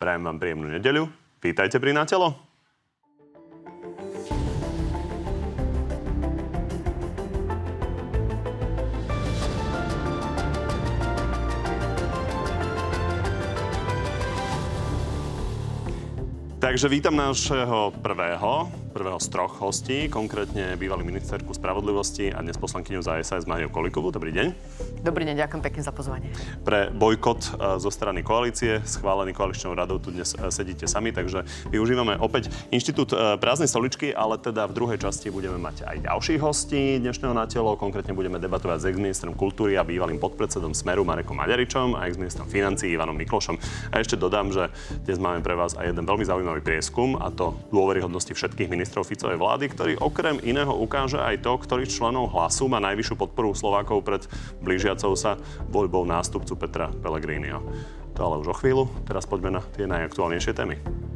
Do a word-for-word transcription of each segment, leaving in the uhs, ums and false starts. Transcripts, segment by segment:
Prajem vám príjemnú nedeľu. Vítajte pri Na telo. Takže vítam nášho prvého, prvého z troch hostí, konkrétne bývalý ministerku spravodlivosti a dnes poslankyňu za es a es Máriu Kolíkovú. Dobrý deň. Dobrý deň, ďakujem pekne za pozvanie. Pre bojkot zo strany koalície, schválený koaličnou radou, tu dnes sedíte sami, takže využívame opäť inštitút prázdnej stoličky, ale teda v druhej časti budeme mať aj ďalších hostí dnešného Na telo. Konkrétne budeme debatovať s ex-ministrom kultúry a bývalým podpredsedom Smeru Marekom Maďaričom a ex-ministrom financií Ivanom Miklošom. A ešte dodám, že dnes máme pre vás aj jeden veľmi zaujímavý prieskum, a to dôveryhodnosti všetkých ministrov Ficovej vlády, ktorý okrem iného ukáže aj to, ktorých členov Hlasu má najvyššiu podporu Slovákov pred blížiacou sa voľbou nástupcu Petra Pellegriniho. To ale už o chvíľu. Teraz poďme na tie najaktuálnejšie témy.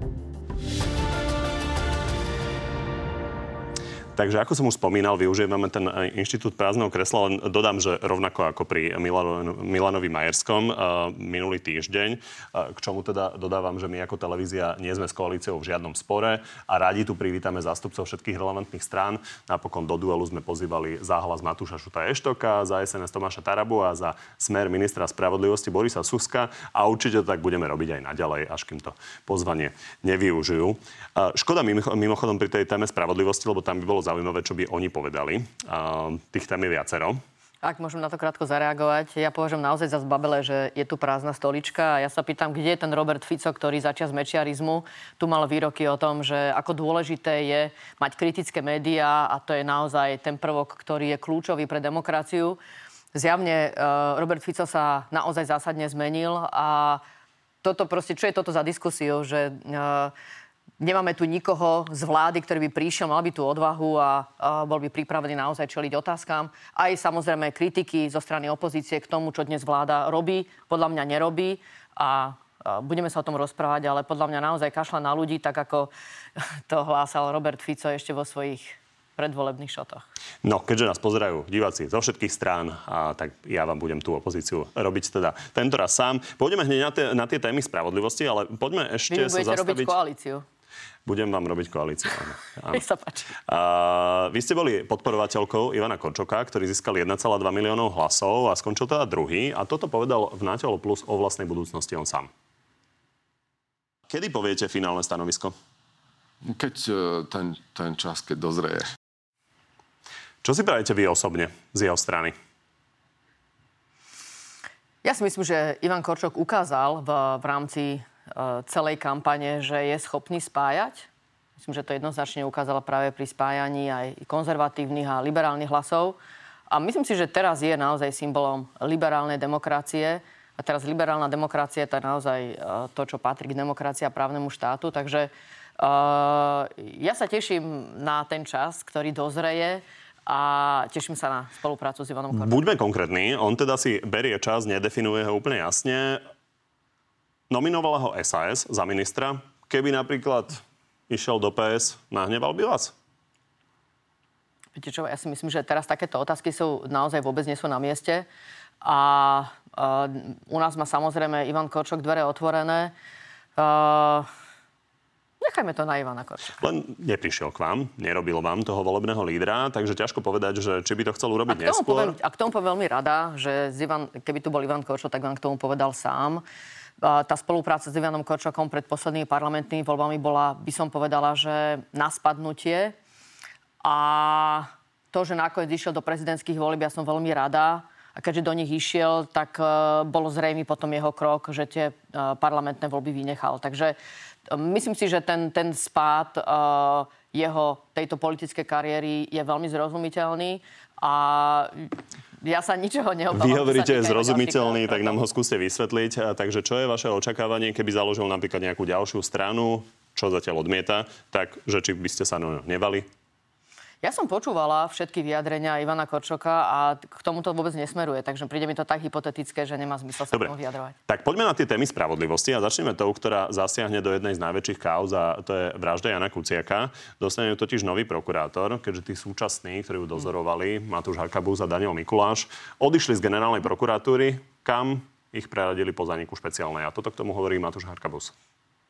Takže ako som už spomínal, využívame ten inštitút prázdneho kresla, len dodám, že rovnako ako pri Milano, Milanovi Majerskom uh, minulý týždeň, uh, k čomu teda dodávam, že my ako televízia nie sme s koalíciou v žiadnom spore a radi tu privítame zástupcov všetkých relevantných strán. Napokon do duelu sme pozývali za Hlas Matúša Šuta Eštoka, za es en es Tomáša Tarabu a za Smer ministra spravodlivosti Borisa Suska a určite to tak budeme robiť aj naďalej, až kým to pozvanie nevyužijú. Uh, škoda mimochodom pri tej téme spravodlivosti, lebo tam by bolo zaujímavé, čo by oni povedali. Uh, tých tém je viacero. Ak môžem na to krátko zareagovať, ja považujem naozaj za zbabelé, že je tu prázdna stolička a ja sa pýtam, kde je ten Robert Fico, ktorý začias mečiarizmu tu mal výroky o tom, že ako dôležité je mať kritické médiá a to je naozaj ten prvok, ktorý je kľúčový pre demokraciu. Zjavne uh, Robert Fico sa naozaj zásadne zmenil a toto proste, čo je toto za diskusiu, že uh, nemáme tu nikoho z vlády, ktorý by prišiel, mal by tú odvahu a, a bol by pripravený naozaj čeliť otázkam. Aj samozrejme kritiky zo strany opozície k tomu, čo dnes vláda robí, podľa mňa nerobí. A, a budeme sa o tom rozprávať, ale podľa mňa naozaj kašľa na ľudí, tak ako to hlásal Robert Fico ešte vo svojich predvolebných šotoch. No, keďže nás pozerajú diváci zo všetkých strán, a tak ja vám budem tú opozíciu robiť teda tento raz sám. Pôjdeme hneď na tie, na tie témy spravodlivosti, ale poďme ešte Vy sa zastaviť... Vy budete robiť koalíciu. Budem vám robiť koalíciu. Nech sa páči. Uh, vy ste boli podporovateľkou Ivana Korčoka, ktorý získal jeden celá dva miliónov hlasov a skončil teda druhý. A toto povedal v Na telo plus o vlastnej budúcnosti on sám. Kedy poviete finálne stanovisko? Keď uh, ten, ten čas, keď dozrie. Čo si prajete vy osobne z jeho strany? Ja si myslím, že Ivan Korčok ukázal v, v rámci celej kampane, že je schopný spájať. Myslím, že to jednoznačne ukázala práve pri spájaní aj konzervatívnych a liberálnych hlasov. A myslím si, že teraz je naozaj symbolom liberálnej demokracie. A teraz liberálna demokracia to je naozaj to, čo patrí k demokracii a právnemu štátu. Takže uh, ja sa teším na ten čas, ktorý dozreje a teším sa na spoluprácu s Ivanom Korčokom. Buďme konkrétni. On teda si berie čas, nedefinuje ho úplne jasne. Nominovala ho es a es za ministra. Keby napríklad išiel do pé es, nahneval by vás? Viete čo, ja si myslím, že teraz takéto otázky sú naozaj vôbec nie sú na mieste. A uh, u nás má samozrejme Ivan Korčok dvere otvorené. Uh, nechajme to na Ivana Korčoka. Len neprišiel k vám, nerobil vám toho volebného lídra, takže ťažko povedať, že či by to chcel urobiť a neskôr. Poviem, a k tomu poviem veľmi rada, že Ivan, keby tu bol Ivan Korčok, tak vám k tomu povedal sám. Tá spolupráca s Ivanom Korčokom pred poslednými parlamentnými voľbami bola, by som povedala, že na spadnutie. A to, že nakoniec išiel do prezidentských volieb, ja som veľmi rada. A keďže do nich išiel, tak uh, bolo zrejmý potom jeho krok, že tie uh, parlamentné voľby vynechal. Takže uh, myslím si, že ten, ten spád uh, jeho tejto politickej kariéry je veľmi zrozumiteľný. A ja sa ničoho neobávam. Vy hovoríte zrozumiteľný, tak nám ho skúste vysvetliť. Takže čo je vaše očakávanie, keby založil napríklad nejakú ďalšiu stranu, čo zatiaľ odmieta, tak že či by ste sa no, nevali? Ja som počúvala všetky vyjadrenia Ivana Korčoka a k tomu to vôbec nesmeruje, takže príde mi to tak hypotetické, že nemá zmysel sa k tomu vyjadrovať. Tak poďme na tie témy spravodlivosti a začneme tou, ktorá zasiahne do jednej z najväčších káuz a to je vražda Jana Kuciaka. Dostane ju totiž nový prokurátor, keďže tí súčasní, ktorí ju dozorovali, Matúš Harkabus a Daniel Mikuláš, odišli z generálnej prokuratúry, kam ich preradili po zániku špeciálnej. A toto k tomu hovorí Matúš Harkabus.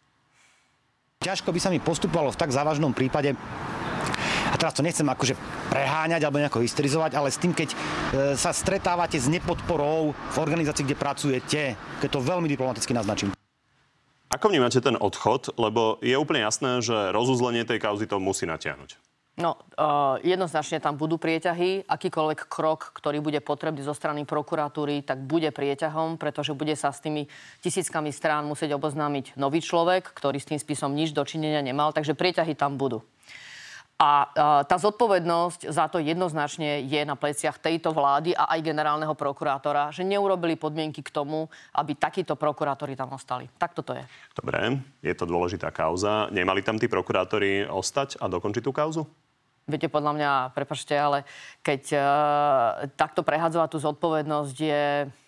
ťažko by sa mi postupovalo v tak závažnom prípade. A teraz to nechcem akože preháňať alebo nejako hysterizovať, ale s tým, keď e, sa stretávate s nepodporou v organizácii, kde pracujete, keď to veľmi diplomaticky naznačím. Ako vnímate ten odchod? Lebo je úplne jasné, že rozuzlenie tej kauzy to musí natiahnuť. No, uh, jednoznačne tam budú prieťahy. Akýkoľvek krok, ktorý bude potrebný zo strany prokuratúry, tak bude prieťahom, pretože bude sa s tými tisíckami strán musieť oboznámiť nový človek, ktorý s tým spisom nič dočinenia nemal, takže prieťahy tam budú. A uh, tá zodpovednosť za to jednoznačne je na pleciach tejto vlády a aj generálneho prokurátora, že neurobili podmienky k tomu, aby takíto prokurátori tam ostali. Tak toto je. Dobre, je to dôležitá kauza. Nemali tam tí prokurátori ostať a dokončiť tú kauzu? Viete, podľa mňa, prepáčte, ale keď uh, takto prehadzovať tú zodpovednosť je,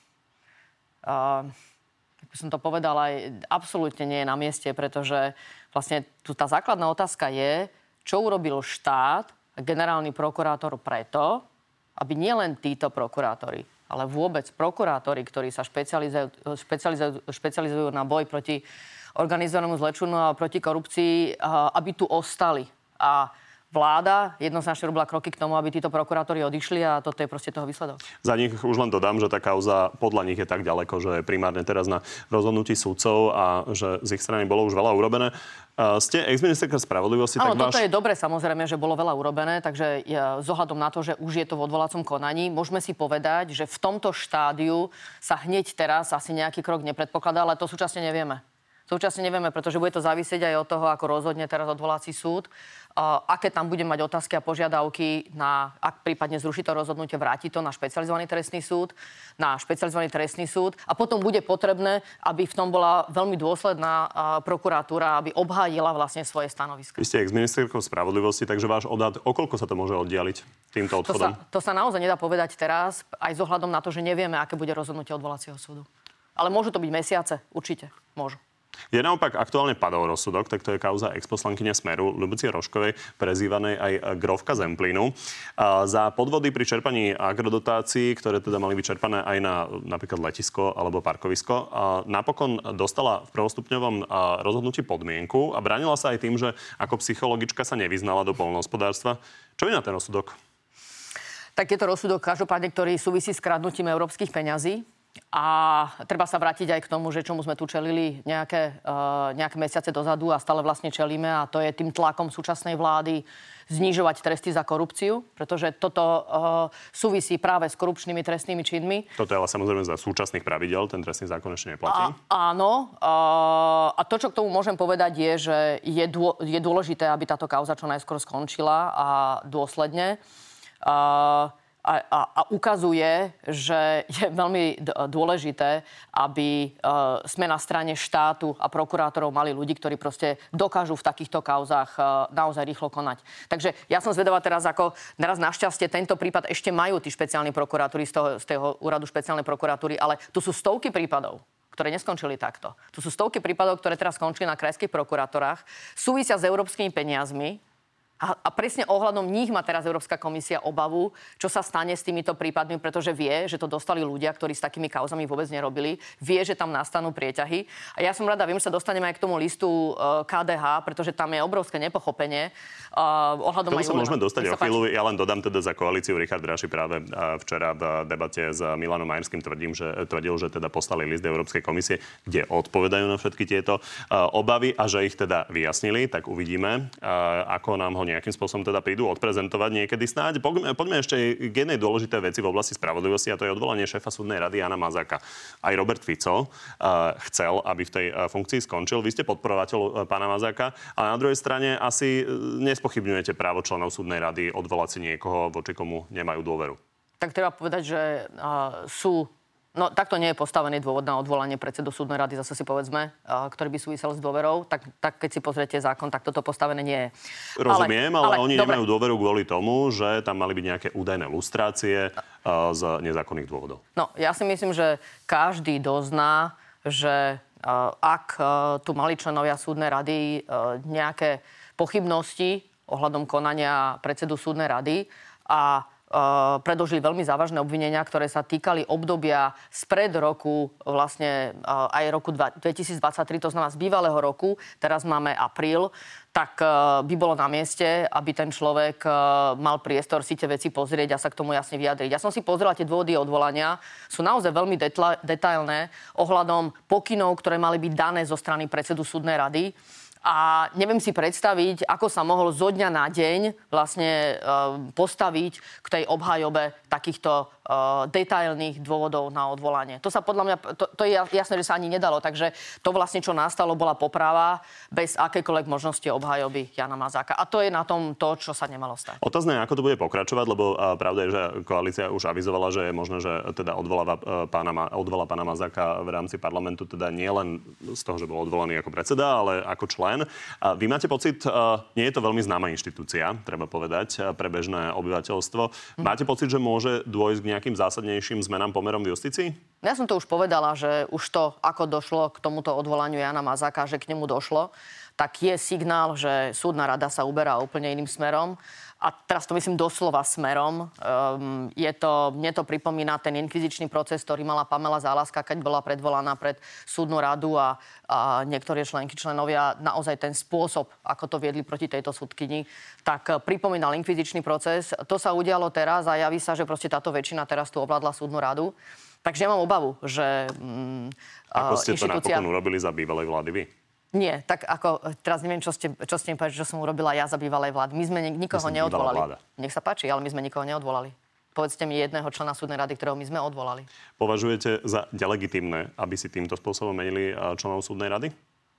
uh, jak by som to povedala, absolútne nie je na mieste, pretože vlastne tu tá základná otázka je, čo urobil štát a generálny prokurátor preto, aby nielen títo prokurátori, ale vôbec prokurátori, ktorí sa špecializujú, špecializujú, špecializujú na boj proti organizovanému zločinu a proti korupcii, aby tu ostali. A vláda jednoznačne robila kroky k tomu, aby títo prokurátori odišli a toto je proste toho výsledok. Za nich už len dodám, že tá kauza podľa nich je tak ďaleko, že je primárne teraz na rozhodnutí sudcov a že z ich strany bolo už veľa urobené. Uh, ste ex-ministerka spravodlivosti, Áno, tak toto váš... je dobre, samozrejme, že bolo veľa urobené, takže ja, z ohľadom na to, že už je to v odvolacom konaní, môžeme si povedať, že v tomto štádiu sa hneď teraz asi nejaký krok nepredpokladá, ale to súčasne nevieme. Súčasne nevieme, pretože bude to závisieť aj od toho, ako rozhodne teraz odvolací súd, uh, aké tam bude mať otázky a požiadavky na, ak prípadne zruší to rozhodnutie, vráti to na špecializovaný trestný súd, na špecializovaný trestný súd a potom bude potrebné, aby v tom bola veľmi dôsledná uh, prokuratúra, aby obhájila vlastne svoje stanovisko. Vy ste ex-ministerkou spravodlivosti, takže váš odhad, o koľko sa to môže oddialiť týmto odchodom? To sa, to sa naozaj nedá povedať teraz, aj s ohľadom na to, že nevieme, aké bude rozhodnutie odvolacieho súdu. Ale môžu to byť mesiace, určite, môžu. Je naopak aktuálne padol rozsudok, tak to je kauza exposlankyne Smeru Ľubicie Roškovej, prezývanej aj Grovka Zemplínu. Za podvody pri čerpaní agrodotácií, ktoré teda mali vyčerpané aj na napríklad letisko alebo parkovisko, napokon dostala v prvostupňovom rozhodnutí podmienku a bránila sa aj tým, že ako psychologička sa nevyznala do poľnohospodárstva. Čo je na ten rozsudok? Tak je to rozsudok každopádne, ktorý súvisí s kradnutím európskych peňazí. A treba sa vrátiť aj k tomu, že čomu sme tu čelili nejaké, uh, nejaké mesiace dozadu a stále vlastne čelíme a to je tým tlakom súčasnej vlády znižovať tresty za korupciu, pretože toto uh, súvisí práve s korupčnými trestnými činmi. Toto je ale samozrejme za súčasných pravidel, ten trestný zákon ešte neplatí. A, áno. Uh, a to, čo k tomu môžem povedať, je, že je, dô, je dôležité, aby táto kauza čo najskôr skončila a dôsledne. Uh, A, a, a ukazuje, že je veľmi dôležité, aby uh, sme na strane štátu a prokurátorov mali ľudí, ktorí proste dokážu v takýchto kauzách uh, naozaj rýchlo konať. Takže ja som zvedavá teraz, ako naraz našťastie tento prípad ešte majú tí špeciálni prokurátori z toho, z toho úradu špeciálnej prokuratúry, ale tu sú stovky prípadov, ktoré neskončili takto. Tu sú stovky prípadov, ktoré teraz skončili na krajských prokurátorách, súvisia s európskymi peniazmi. A, a presne ohľadom nich má teraz Európska komisia obavu, čo sa stane s týmito prípadmi, pretože vie, že to dostali ľudia, ktorí s takými kauzami vôbec nerobili. Vie, že tam nastanú prieťahy. A ja som rada, viem, že sa dostaneme aj k tomu listu uh, ká dé há, pretože tam je obrovské nepochopenie. Uh, ohľadom Tomu sa môžeme dostať o chvíľu. Ja len dodám teda za koalíciu. Richard Raši práve uh, včera v debate s Milanom Majerským tvrdím, že, tvrdil, že teda poslali list Európskej komisie, kde odpovedajú na všetky tieto uh, obavy a že ich teda vyjasnili. Tak uvidíme, uh, ako nám ho nejakým spôsobom teda prídu odprezentovať niekedy snáď. Poďme, poďme ešte k jednej dôležitej veci v oblasti spravodlivosti a to je odvolanie šéfa súdnej rady Jána Mazáka. Aj Robert Fico uh, chcel, aby v tej uh, funkcii skončil. Vy ste podporovateľ uh, pána Mazáka, ale na druhej strane asi uh, nespochybňujete právo členov súdnej rady odvolať si niekoho, voči komu nemajú dôveru. Tak treba povedať, že uh, sú No, takto nie je postavený dôvod na odvolanie predsedu súdnej rady, zase si povedzme, ktorý by súvisel s dôverou. Tak, tak keď si pozriete zákon, tak toto postavené nie je. Rozumiem, ale, ale, ale oni dobre. nemajú dôveru kvôli tomu, že tam mali byť nejaké údajné lustrácie uh, z nezákonných dôvodov. No, ja si myslím, že každý dozná, že uh, ak uh, tu mali členovia súdnej rady uh, nejaké pochybnosti ohľadom konania predsedu súdnej rady a predložili veľmi závažné obvinenia, ktoré sa týkali obdobia spred roku, vlastne aj roku dvetisícdvadsaťtri, to znamená z bývalého roku, teraz máme apríl, tak by bolo na mieste, aby ten človek mal priestor si tie veci pozrieť a sa k tomu jasne vyjadriť. Ja som si pozrela tie dôvody odvolania, sú naozaj veľmi detla- detailné ohľadom pokynov, ktoré mali byť dané zo strany predsedu súdnej rady. A neviem si predstaviť, ako sa mohol zo dňa na deň vlastne e, postaviť k tej obhajobe takýchto e, detailných dôvodov na odvolanie. To sa podľa mňa, to, to je jasné, že sa ani nedalo. Takže to vlastne, čo nastalo, bola poprava bez akékoľvek možnosti obhajoby Jana Mazáka. A to je na tom to, čo sa nemalo stať. Otázne, ako to bude pokračovať, lebo a, pravda je, že koalícia už avizovala, že je možné, že teda odvoláva pána, odvolá pána Mazáka v rámci parlamentu, teda nie len z toho, že bol odvolaný ako predseda, ale ako člen. A vy máte pocit, nie je to veľmi známa inštitúcia, treba povedať, pre bežné obyvateľstvo. Máte pocit, že môže dôjsť k nejakým zásadnejším zmenám pomerom v justícii? Ja som to už povedala, že už to, ako došlo k tomuto odvolaniu Jana Mazáka, že k nemu došlo, tak je signál, že súdna rada sa uberá úplne iným smerom. A teraz to myslím doslova smerom. Um, je to, mne to pripomína ten inkvizičný proces, ktorý mala Pamela Zálaska, keď bola predvolaná pred súdnu radu a, a niektorí členky, členovia naozaj ten spôsob, ako to viedli proti tejto súdkyni, tak pripomínal inkvizičný proces. To sa udialo teraz a javí sa, že proste táto väčšina teraz tu ovládla súdnu radu. Takže ja mám obavu, že um, Ako ste inštitúcia... to napokon urobili za bývalej vlády vy? Nie, tak ako, teraz neviem, čo ste, čo ste mi povedali, čo som urobila ja za bývalej vlády. My sme nikoho Myslím, neodvolali. Nech sa páči, ale my sme nikoho neodvolali. Povedzte mi jedného člena súdnej rady, ktorého my sme odvolali. Považujete za nelegitímne, aby si týmto spôsobom menili členov súdnej rady?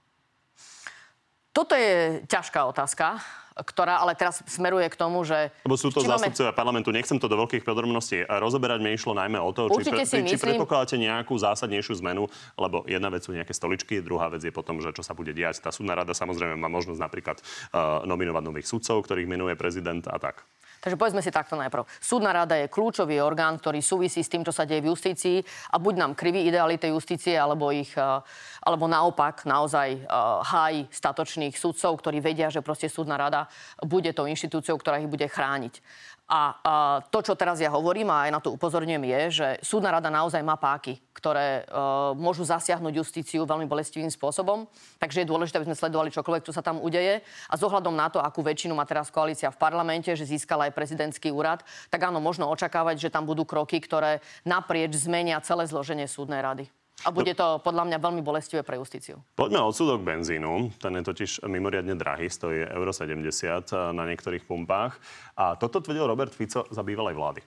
Toto je ťažká otázka, ktorá ale teraz smeruje k tomu, že... Lebo sú to máme... zástupcovia parlamentu. Nechcem to do veľkých podrobností rozoberať. Mne išlo najmä o to, či, pre, či myslím... predpokladáte nejakú zásadnejšiu zmenu, lebo jedna vec sú nejaké stoličky, druhá vec je potom, že čo sa bude diať. Tá súdna rada samozrejme má možnosť napríklad uh, nominovať nových sudcov, ktorých menuje prezident a tak. Takže povedzme si takto najprv. Súdna rada je kľúčový orgán, ktorý súvisí s tým, čo sa deje v justícii a buď nám kriví ideály tej justície, alebo ich, alebo naopak naozaj hájí statočných sudcov, ktorí vedia, že proste súdna rada bude tou inštitúciou, ktorá ich bude chrániť. A, a to, čo teraz ja hovorím, a aj na to upozorňujem, je, že súdna rada naozaj má páky, ktoré e, môžu zasiahnuť justíciu veľmi bolestivým spôsobom. Takže je dôležité, aby sme sledovali čokoľvek, čo sa tam udeje. A s ohľadom na to, akú väčšinu má teraz koalícia v parlamente, že získala aj prezidentský úrad, tak áno, možno očakávať, že tam budú kroky, ktoré naprieč zmenia celé zloženie súdnej rady. A bude to podľa mňa veľmi bolestivé pre justíciu. Poďme od súdok benzínu. Ten je totiž mimoriadne drahý, stojí euro sedemdesiat na niektorých pumpách. A toto tvrdil Robert Fico za bývalej vlády.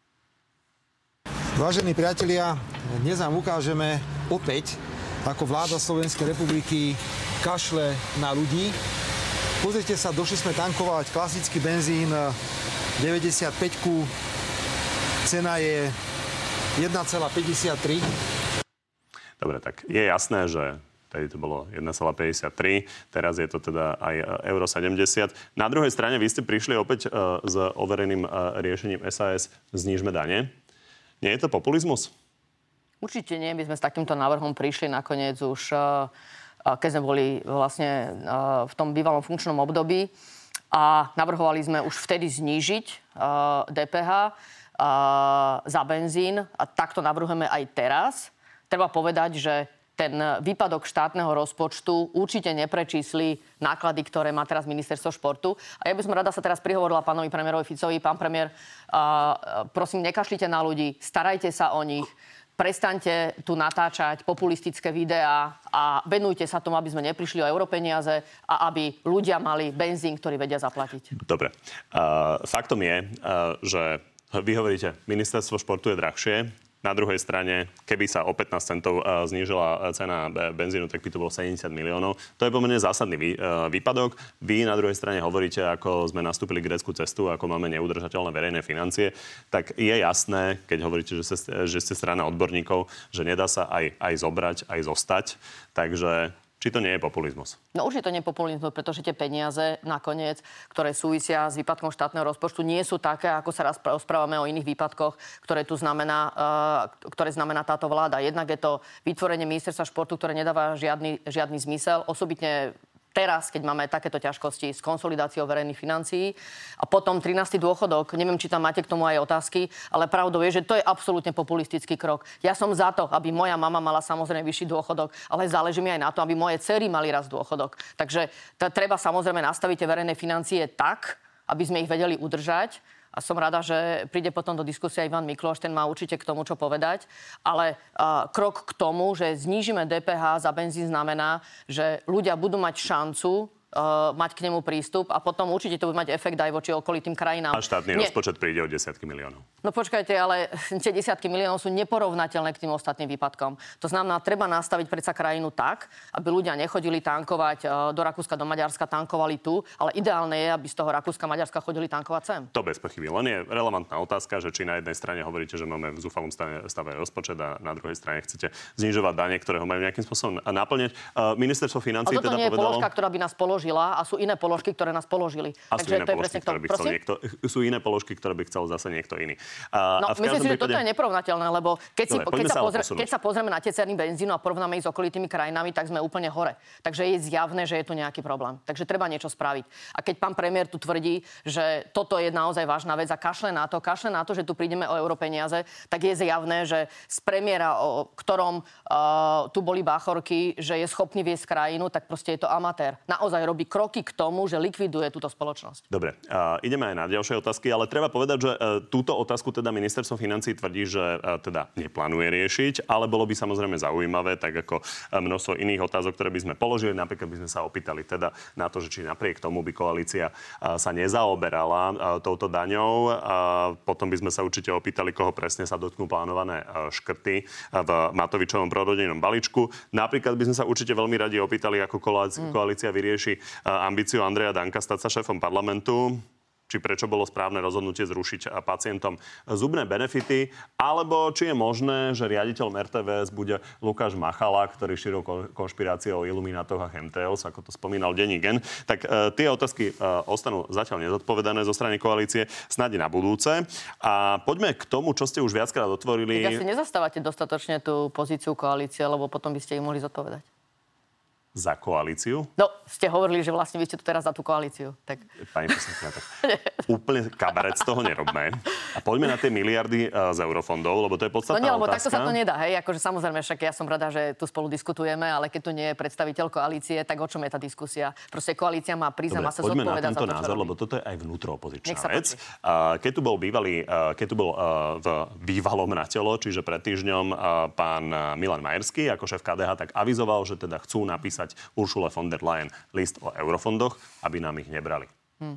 Vážení priatelia, dnes vám ukážeme opäť, ako vláda Slovenskej republiky kašle na ľudí. Pozrite sa, došli sme tankovať klasický benzín deväťdesiatpäť. Cena je jeden celá päťdesiattri. Dobre, tak je jasné, že tedy to bolo jeden celá päťdesiattri, teraz je to teda aj euro sedemdesiat. Na druhej strane vy ste prišli opäť uh, s overeným uh, riešením es a es znížme dane. Nie je to populizmus? Určite nie. My sme s takýmto návrhom prišli nakoniec už, uh, keď sme boli vlastne uh, v tom bývalom funkčnom období a navrhovali sme už vtedy znížiť uh, dé pé há uh, za benzín a takto navrhujeme aj teraz. Treba povedať, že ten výpadok štátneho rozpočtu určite neprečísli náklady, ktoré má teraz ministerstvo športu. A ja by som rada sa teraz prihovorila pánovi premiérovi Ficovi. Pán premiér, uh, prosím, nekašlite na ľudí, starajte sa o nich, prestaňte tu natáčať populistické videá a venujte sa tomu, aby sme neprišli o europeniaze a aby ľudia mali benzín, ktorý vedia zaplatiť. Dobre. Uh, faktom je, uh, že vy hovoríte, ministerstvo športu je drahšie. Na druhej strane, keby sa o pätnásť centov znížila cena benzínu, tak by to bolo sedemdesiat miliónov. To je pomerne zásadný vý, výpadok. Vy na druhej strane hovoríte, ako sme nastúpili grécku cestu, ako máme neudržateľné verejné financie. Tak je jasné, keď hovoríte, že ste, že ste strana odborníkov, že nedá sa aj, aj zobrať, aj zostať. Takže či to nie je populizmus? No určite to nie je populizmus, pretože tie peniaze nakoniec, ktoré súvisia s výpadkom štátneho rozpočtu, nie sú také, ako sa raz rozprávame o iných výpadkoch, ktoré tu znamená, uh, ktoré znamená táto vláda. Jednak je to vytvorenie ministerstva športu, ktoré nedáva žiadny, žiadny zmysel. Osobitne teraz, keď máme takéto ťažkosti s konsolidáciou verejných financií a potom trinásty dôchodok, neviem, či tam máte k tomu aj otázky, ale pravdou je, že to je absolútne populistický krok. Ja som za to, aby moja mama mala samozrejme vyšší dôchodok, ale záleží mi aj na to, aby moje dcery mali raz dôchodok. Takže t- treba samozrejme nastaviť tie verejné financie tak, aby sme ich vedeli udržať. A som rada, že príde potom do diskusie Ivan Mikloš, ten má určite k tomu čo povedať. Ale uh, krok k tomu, že znížime dé pé há za benzín znamená, že ľudia budú mať šancu Uh, mať k nemu prístup a potom určite to bude mať efekt aj voči okolitým krajinám. A štátny Nie. rozpočet príde o desiatky miliónov. No počkajte, ale tie desiatky miliónov sú neporovnateľné k tým ostatným výpadkom. To znamená, treba nastaviť predsa krajinu tak, aby ľudia nechodili tankovať uh, do Rakúska, do Maďarska, tankovali tu, ale ideálne je, aby z toho Rakúska, Maďarska chodili tankovať sem. To bez pochyby. Len je relevantná otázka, že či na jednej strane hovoríte, že máme v zúfalom stave, stave rozpočet a na druhej strane chcete znižovať dane, ktoré ho majú nejakým spôsobom naplňať. Uh, ministerstvo financií teda nie je povedalo... položka, ktorá by nás položila a sú iné položky, ktoré nás položili. A Takže sú iné to je položky, presne ktoré by chcel niekto, sú iné položky, ktoré by chcel zase niekto iný. A, no, a myslím si, že prípade... toto je neporovnateľné, lebo keď, si, Dobre, keď, sa sa pozrie, keď sa pozrieme na tie ceny benzínu a porovnáme ich s okolitými krajinami, tak sme úplne hore. Takže je zjavné, že je tu nejaký problém. Takže treba niečo spraviť. A keď pán premiér tu tvrdí, že toto je naozaj vážna vec a kašle na to, kašle na to, že tu prídeme o europeniaze, tak je zjavné, že z premiéra, o ktorom uh, tu boli báchorky, že je schopný viesť krajinu, tak proste je to amatér. Naozaj robí kroky k tomu, že likviduje túto spoločnosť. Dobre, uh, ideme aj na ďalšie otázky, ale treba povedať, že uh, túto otázku teda ministerstvo financií tvrdí, že uh, teda neplánuje riešiť, ale bolo by samozrejme zaujímavé, tak ako uh, množstvo iných otázok, ktoré by sme položili, napríklad by sme sa opýtali teda na to, že či napriek tomu by koalícia uh, sa nezaoberala uh, touto daňou. Uh, potom by sme sa určite opýtali, koho presne sa dotknú plánované uh, škrty uh, v Matovičovom prorodinnom balíčku. Napríklad by sme sa určite veľmi radi opýtali, ako koalícia, mm. koalícia vyrieši uh, ambíciu Andreja Danka stať sa šéfom parlamentu, či prečo bolo správne rozhodnutie zrušiť pacientom zubné benefity, alebo či je možné, že riaditeľom er té vé es bude Lukáš Machala, ktorý šíril konšpiráciou o iluminátoch a chemtrails, ako to spomínal denník N. Tak e, tie otázky e, ostanú zatiaľ nezodpovedané zo strany koalície, snáď na budúce. A poďme k tomu, čo ste už viackrát otvorili. Tak asi nezastávate dostatočne tú pozíciu koalície, lebo potom by ste ich mohli zodpovedať. Za koalíciu? No, ste hovorili, že vlastne vy ste tu teraz za tú koalíciu. Tak... Pani poslankyňa, tak úplne kabaret z toho nerobme. A poďme na tie miliardy uh, z eurofondov, lebo to je podstatná otázka. No nie, lebo takto sa to nedá, hej. Akože samozrejme, však ja som rada, že tu spolu diskutujeme, ale keď tu nie je predstaviteľ koalície, tak o čom je tá diskusia? Proste koalícia má prísť a má sa zodpovedať za to, poďme na tento názor, lebo toto je aj vnútroopozičná vec. Uh, keď tu bol bývalý, uh, keď tu bol uh, v bývalom na telo, čiže pred týždňom uh, pán Milan Majerský ako šéf ká dé há, tak avizoval, že teda chcú napísať Ursula von der Leyen list o eurofondoch, aby nám ich nebrali. Hmm.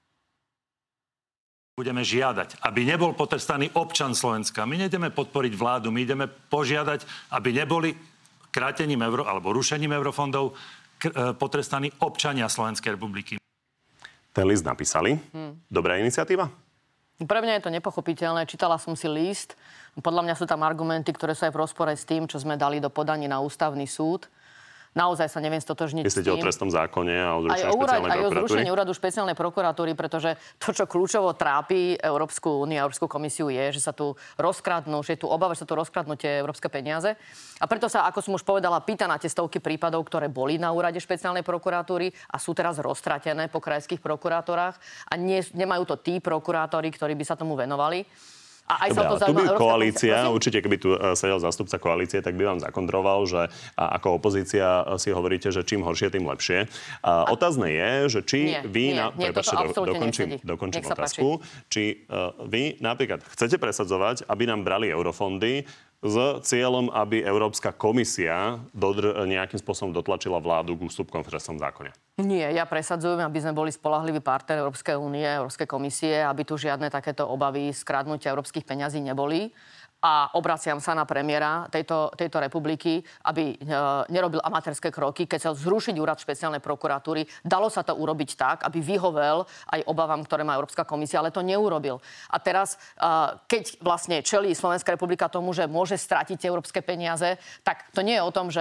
Budeme žiadať, aby nebol potrestaný občan Slovenska. My nejdeme podporiť vládu, my ideme požiadať, aby neboli krátením euro alebo rušením eurofondov k- potrestaní občania Slovenskej republiky. Ten list napísali. Hmm. Dobrá iniciatíva? Pre mňa je to nepochopiteľné. Čítala som si list. Podľa mňa sú tam argumenty, ktoré sú aj v rozpore s tým, čo sme dali do podaní na ústavný súd. Naozaj sa neviem stotožniť s tým. Myslíte o trestnom zákone a o zrušení špeciálnej prokuratúry? Aj o zrušení úradu špeciálnej prokuratúry, pretože to, čo kľúčovo trápi Európsku úniu a Európsku komisiu je, že sa tu rozkradnú, že je tu obava, že sa tu rozkradnú tie európske peniaze. A preto sa, ako som už povedala, pýta na tie stovky prípadov, ktoré boli na úrade špeciálnej prokuratúry a sú teraz roztratené po krajských prokurátorách a nie, nemajú to tí prokurátori, ktorí by sa tomu venovali. A aj Dobre, sa to tu by Európska koalícia, komisia, určite keby tu sedel zástupca koalície, tak by vám zakontroval, že ako opozícia si hovoríte, že čím horšie, tým lepšie. A otázne je, že či nie, vy... nie, na... nie, Prepačte, do, dokončím, dokončím otázku. Či uh, vy napríklad chcete presadzovať, aby nám brali eurofondy s cieľom, aby Európska komisia dodr- nejakým spôsobom dotlačila vládu k ústupkom v trestnom zákone? Nie, ja presadzujem, aby sme boli spoľahlivý partner Európskej únie, Európskej komisie, aby tu žiadne takéto obavy z kradnutia európskych peňazí neboli. A obraciam sa na premiéra tejto, tejto republiky, aby e, nerobil amatérske kroky. Keď sa zrušiť úrad špeciálnej prokuratúry, dalo sa to urobiť tak, aby vyhovel aj obavám, ktoré má Európska komisia, ale to neurobil. A teraz, e, keď vlastne čelí Slovenská republika tomu, že môže stratiť európske peniaze, tak to nie je o tom, že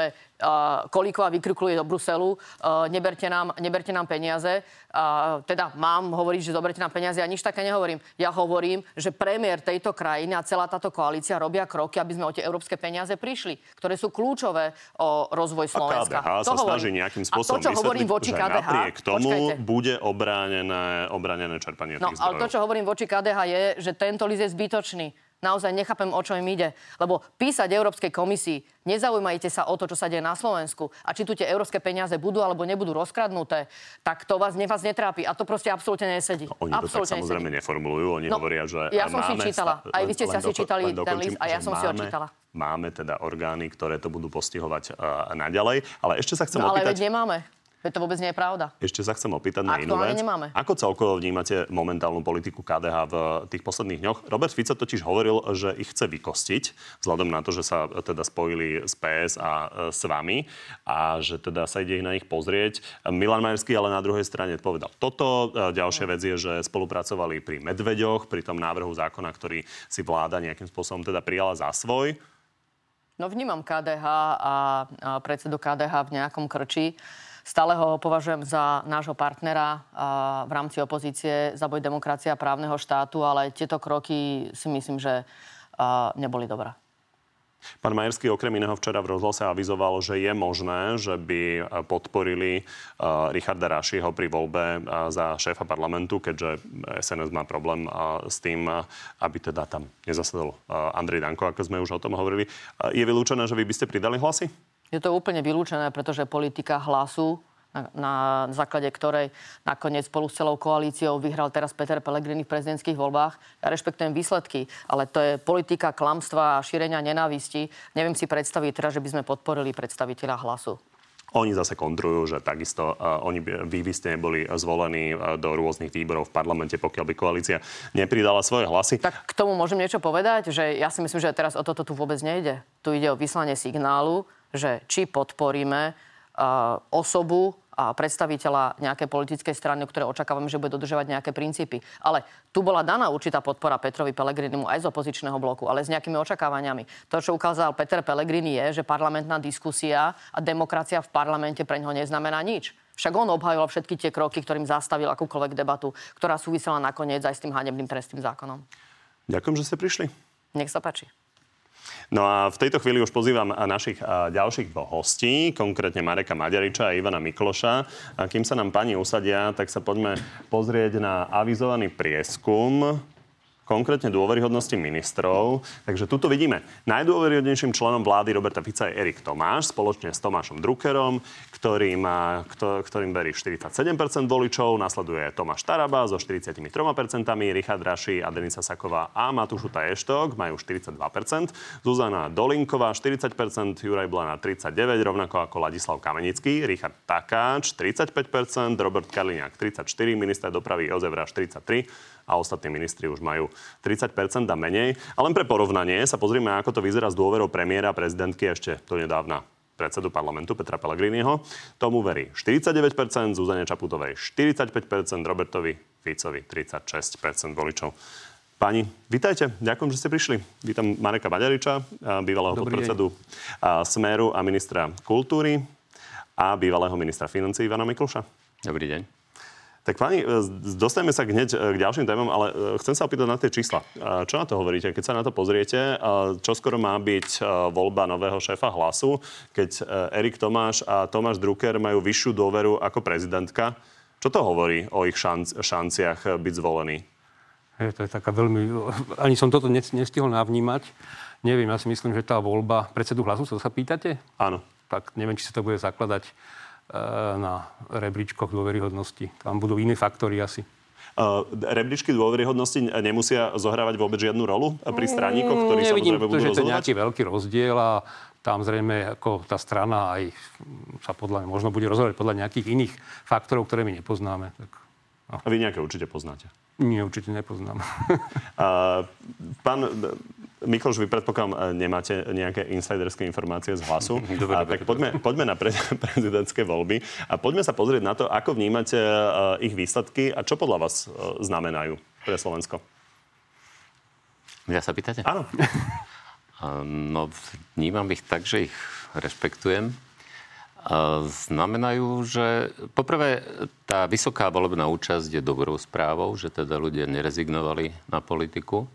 uh, Kolíková vykrikuluje do Bruselu, uh, neberte, nám, neberte nám peniaze. Uh, teda mám hovoriť, že zoberte nám peniaze. Ja nič také nehovorím. Ja hovorím, že premiér tejto krajiny a celá táto koalícia robia kroky, aby sme o tie európske peniaze prišli, ktoré sú kľúčové o rozvoj Slovenska. A ká dé há sa snaží nejakým spôsobom vysvetliť, že ká dé há, napriek tomu počkajte. bude obránené, obránené čerpanie no, tých zdrojov. Ale to, čo hovorím voči ká dé há, je, že tento list je zbytočný. Naozaj nechápem, o čo im ide. Lebo písať Európskej komisii, nezaujímajte sa o to, čo sa deje na Slovensku a či tu tie európske peniaze budú alebo nebudú rozkradnuté, tak to vás, vás netrápi. A to proste absolútne nesedí. No, oni absolútne to tak samozrejme nesedí. neformulujú. Oni no, hovoria, že ja som máme... si čítala. Aj vy ste si asi čítali ten list a ja som si ho čítala. Máme teda orgány, ktoré to budú postihovať uh, naďalej. Ale ešte sa chcem no, ale opýtať... veď nemáme. Veď to vôbec nie je pravda. Ešte sa chcem opýtať na inú vec. Nemáme. Ako celkovo vnímate momentálnu politiku ká dé há v tých posledných dňoch? Robert Fico totiž hovoril, že ich chce vykostiť, vzhľadom na to, že sa teda spojili s pé es a s vami a že teda sa ide ich na nich pozrieť. Milan Majerský ale na druhej strane povedal toto. Ďalšia vec je, že spolupracovali pri medveďoch, pri tom návrhu zákona, ktorý si vláda nejakým spôsobom teda prijala za svoj. No vnímam ká dé há a predsedu ká dé há v nejakom krči. Stále ho považujem za nášho partnera v rámci opozície za boj demokracie a právneho štátu, ale tieto kroky si myslím, že neboli dobré. Pán Majerský okrem iného včera v rozhlase avizoval, že je možné, že by podporili Richarda Rašího pri voľbe za šéfa parlamentu, keďže es en es má problém s tým, aby teda tam nezasadol Andrej Danko, ako sme už o tom hovorili. Je vylúčené, že vy by ste pridali hlasy? Je to úplne vylúčené, pretože politika Hlasu, na, na základe ktorej nakoniec spolu s celou koalíciou vyhral teraz Peter Pellegrini v prezidentských voľbách. Ja rešpektujem výsledky, ale to je politika klamstva a šírenia nenávisti. Neviem si predstaviť teraz, že by sme podporili predstaviteľa Hlasu. Oni zase kontrujú, že takisto uh, oni by, vy by ste neboli zvolení uh, do rôznych výborov v parlamente, pokiaľ by koalícia nepridala svoje hlasy. Tak k tomu môžem niečo povedať, že ja si myslím, že teraz o toto tu vôbec nejde. Tu ide o vyslanie signálu, že či podporíme uh, osobu a predstaviteľa nejakej politickej strany, ktoré očakávame, že bude dodržovať nejaké princípy. Ale tu bola daná určitá podpora Petrovi Pellegrinimu aj z opozičného bloku, ale s nejakými očakávaniami. To, čo ukázal Peter Pellegrini, je, že parlamentná diskusia a demokracia v parlamente pre ňoho neznamená nič. Však on obhajoval všetky tie kroky, ktorým zastavil akúkoľvek debatu, ktorá súvisela nakoniec aj s tým hanebným trestným zákonom. Ďakujem, že ste prišli. Nech sa páči. No a v tejto chvíli už pozývam našich ďalších dvoch hostí, konkrétne Mareka Maďariča a Ivana Mikloša. A kým sa nám pani usadia, tak sa poďme pozrieť na avizovaný prieskum, konkrétne dôveryhodnosti ministrov. Takže tuto vidíme najdôveryhodnejším členom vlády Roberta Fica je Erik Tomáš spoločne s Tomášom Druckerom, ktorý má, ktorým verí štyridsaťsedem percent voličov. Nasleduje Tomáš Taraba so štyridsaťtri percent, Richard Raši a Denisa Saková a Matúš Eštok majú štyridsaťdva percent, Zuzana Dolinková štyridsať percent, Juraj Blana tridsaťdeväť percent, rovnako ako Ladislav Kamenický, Richard Takáč tridsaťpäť percent, Robert Kaliňák tridsaťštyri percent, minister dopravy Jozef Raš tridsaťtri percent a ostatní ministri už majú tridsať percent a menej. A len pre porovnanie sa pozrieme, ako to vyzerá s dôverou premiéra a prezidentky ešte donedávna predsedu parlamentu Petra Pellegriniho. Tomu verí štyridsaťdeväť percent, Zuzane Čaputovej štyridsaťpäť percent, Robertovi Ficovi tridsaťšesť percent voličov. Páni, vítajte. Ďakujem, že ste prišli. Vítam Mareka Maďariča, bývalého podpredsedu Smeru a ministra kultúry a bývalého ministra financií Ivana Mikloša. Dobrý deň. Tak pani, dostaneme sa hneď k ďalším témam, ale chcem sa opýtať na tie čísla. Čo na to hovoríte? Keď sa na to pozriete, čo skoro má byť voľba nového šéfa Hlasu, keď Erik Tomáš a Tomáš Drucker majú vyššiu dôveru ako prezidentka? Čo to hovorí o ich šanc- šanciach byť zvolení? Je, to je taká veľmi... Ani som toto nestihol navnímať. Neviem, ja si myslím, že tá voľba predsedu Hlasu, to sa pýtate? Áno. Tak neviem, či sa to bude zakladať na rebríčkoch dôveryhodnosti. Tam budú iné faktory asi. Uh, rebríčky dôveryhodnosti nemusia zohrávať vôbec žiadnu rolu pri straníkoch, ktorí Nevidím, samozrejme budú rozhodovať? Nevidím, že to je nejaký veľký rozdiel a tam zrejme ako tá strana aj sa podľa možno bude rozhodovať podľa nejakých iných faktorov, ktoré my nepoznáme. Tak, no. A vy nejaké určite poznáte? Nie, určite nepoznám. uh, pán Mikloš, vy predpokladám, nemáte nejaké insiderské informácie z Hlasu. Dobre, a, tak poďme, poďme na pre, prezidentské voľby a poďme sa pozrieť na to, ako vnímate uh, ich výsledky a čo podľa vás uh, znamenajú pre Slovensko. Mňa sa pýtate? Áno. No, vnímam ich tak, že ich rešpektujem. Znamenajú, že poprvé tá vysoká volebná účasť je dobrou správou, že teda ľudia nerezignovali na politiku.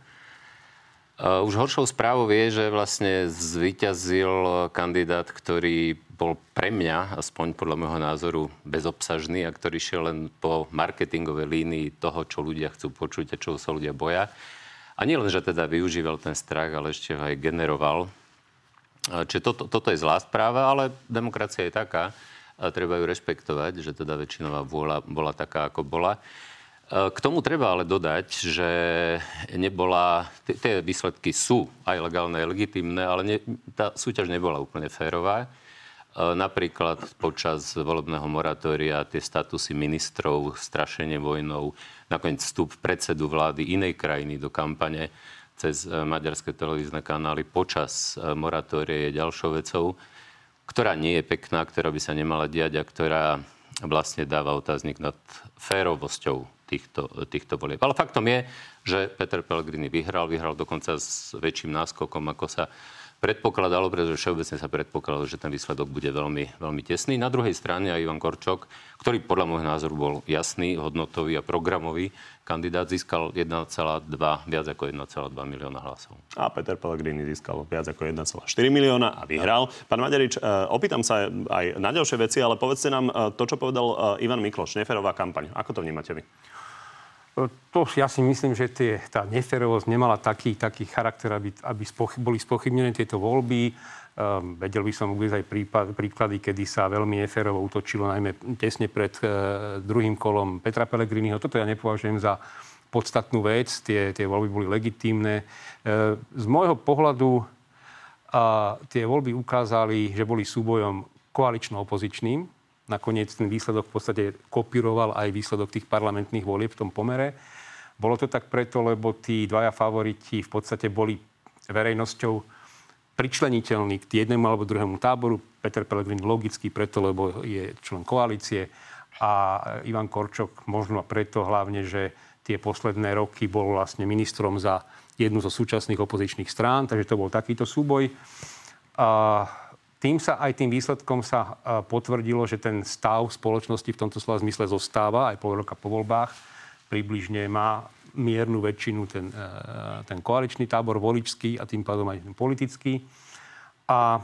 Už horšou správou je, že vlastne zvíťazil kandidát, ktorý bol pre mňa, aspoň podľa môjho názoru, bezobsažný a ktorý šiel len po marketingovej línii toho, čo ľudia chcú počuť a čo sa ľudia boja. A nie len, že teda využíval ten strach, ale ešte ho aj generoval. Čiže toto, toto je zlá správa, ale demokracia je taká a treba ju rešpektovať, že teda väčšinová vôľa bola taká, ako bola. K tomu treba ale dodať, že nebola, tie výsledky sú aj legálne, aj legitímne, ale ne, tá súťaž nebola úplne férová. Napríklad počas volebného moratória tie statusy ministrov, strašenie vojnou, nakoniec vstup predsedu vlády inej krajiny do kampane cez maďarské televízne kanály počas moratórie je ďalšou vecou, ktorá nie je pekná, ktorá by sa nemala diať a ktorá vlastne dáva otáznik nad férovosťou týchto, týchto volieb. Ale faktom je, že Peter Pellegrini vyhral, vyhral dokonca s väčším náskokom, ako sa predpokladalo, pretože všeobecne sa predpokladalo, že ten výsledok bude veľmi, veľmi tesný. Na druhej strane aj Ivan Korčok, ktorý podľa môjho názoru bol jasný, hodnotový a programový kandidát, získal jeden celá dva, viac ako jeden celá dva milióna hlasov. A Peter Pellegrini získal viac ako jeden celá štyri milióna a vyhral. Pán Maďarič, opýtam sa aj na ďalšie veci, ale povedzte nám to, čo povedal Ivan Mikloš, neférová kampaň. Ako to vnímate vy? To ja si myslím, že tie, tá neférovosť nemala taký, taký charakter, aby, aby spochy, boli spochybnené tieto voľby. Um, vedel by som uvieť aj prípad, príklady, kedy sa veľmi neférovo útočilo, najmä tesne pred uh, druhým kolom Petra Pellegriniho. Toto ja nepovažujem za podstatnú vec. Tie, tie voľby boli legitímne. Uh, z môjho pohľadu uh, tie voľby ukázali, že boli súbojom koalično-opozičným. Nakoniec ten výsledok v podstate kopíroval aj výsledok tých parlamentných volieb v tom pomere. Bolo to tak preto, lebo tí dvaja favoriti v podstate boli verejnosťou pričleniteľní k jednému alebo druhému táboru. Peter Pellegrini logicky preto, lebo je člen koalície a Ivan Korčok možno preto hlavne, že tie posledné roky bol vlastne ministrom za jednu zo súčasných opozičných strán, takže to bol takýto súboj. A tým sa aj tým výsledkom sa potvrdilo, že ten stav spoločnosti v tomto slova zmysle zostáva aj pol roka po voľbách. Približne má miernu väčšinu ten, ten koaličný tábor, voličský a tým pádom aj ten politický. A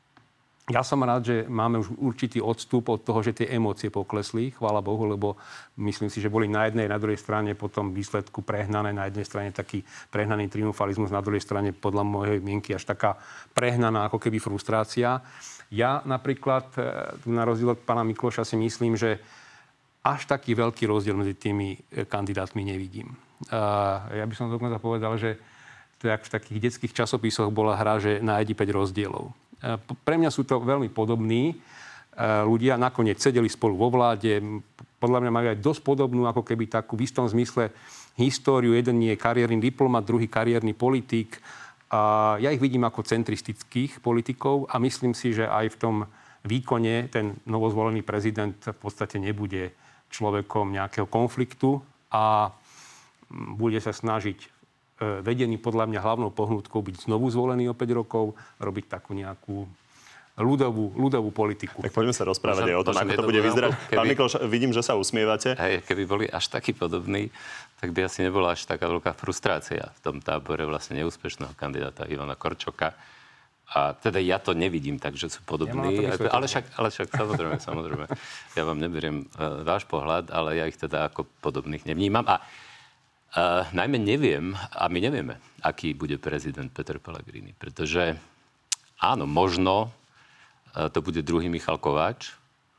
ja som rád, že máme už určitý odstup od toho, že tie emócie poklesli, chvála Bohu, lebo myslím si, že boli na jednej, na druhej strane potom výsledku prehnané, na jednej strane taký prehnaný triumfalizmus, na druhej strane podľa mojej mienky až taká prehnaná ako keby frustrácia. Ja napríklad, na rozdiel od pána Mikloša, si myslím, že až taký veľký rozdiel medzi tými kandidátmi nevidím. Ja by som dokonca povedal, že to jak v takých detských časopisoch bola hra, že nájdi päť rozdielov. Pre mňa sú to veľmi podobní ľudia. Nakoniec sedeli spolu vo vláde. Podľa mňa majú aj dosť podobnú, ako keby takú v istom zmysle históriu. Jeden je kariérny diplomat, druhý kariérny politik. A ja ich vidím ako centristických politikov a myslím si, že aj v tom výkone ten novozvolený prezident v podstate nebude človekom nejakého konfliktu a bude sa snažiť vedený podľa mňa hlavnou pohnutkou byť znovu zvolený o päť rokov, robiť takú nejakú ľudovú, ľudovú politiku. Tak poďme sa rozprávať aj o tom, ako to bude vyzerať. Keby... Pán Mikloš, vidím, že sa usmievate. Hej, keby boli až takí podobní, tak by asi nebola až taká veľká frustrácia v tom tábore vlastne neúspešného kandidáta Ivana Korčoka. A teda ja to nevidím tak, že sú podobní. Ja ale, však, ale však samozrejme, samozrejme. Ja vám neberiem uh, váš pohľad, ale ja ich teda ako podobných nevnímam. A Uh, najmä neviem, a my nevieme, aký bude prezident Peter Pellegrini, pretože áno, možno uh, to bude druhý Michal Kováč,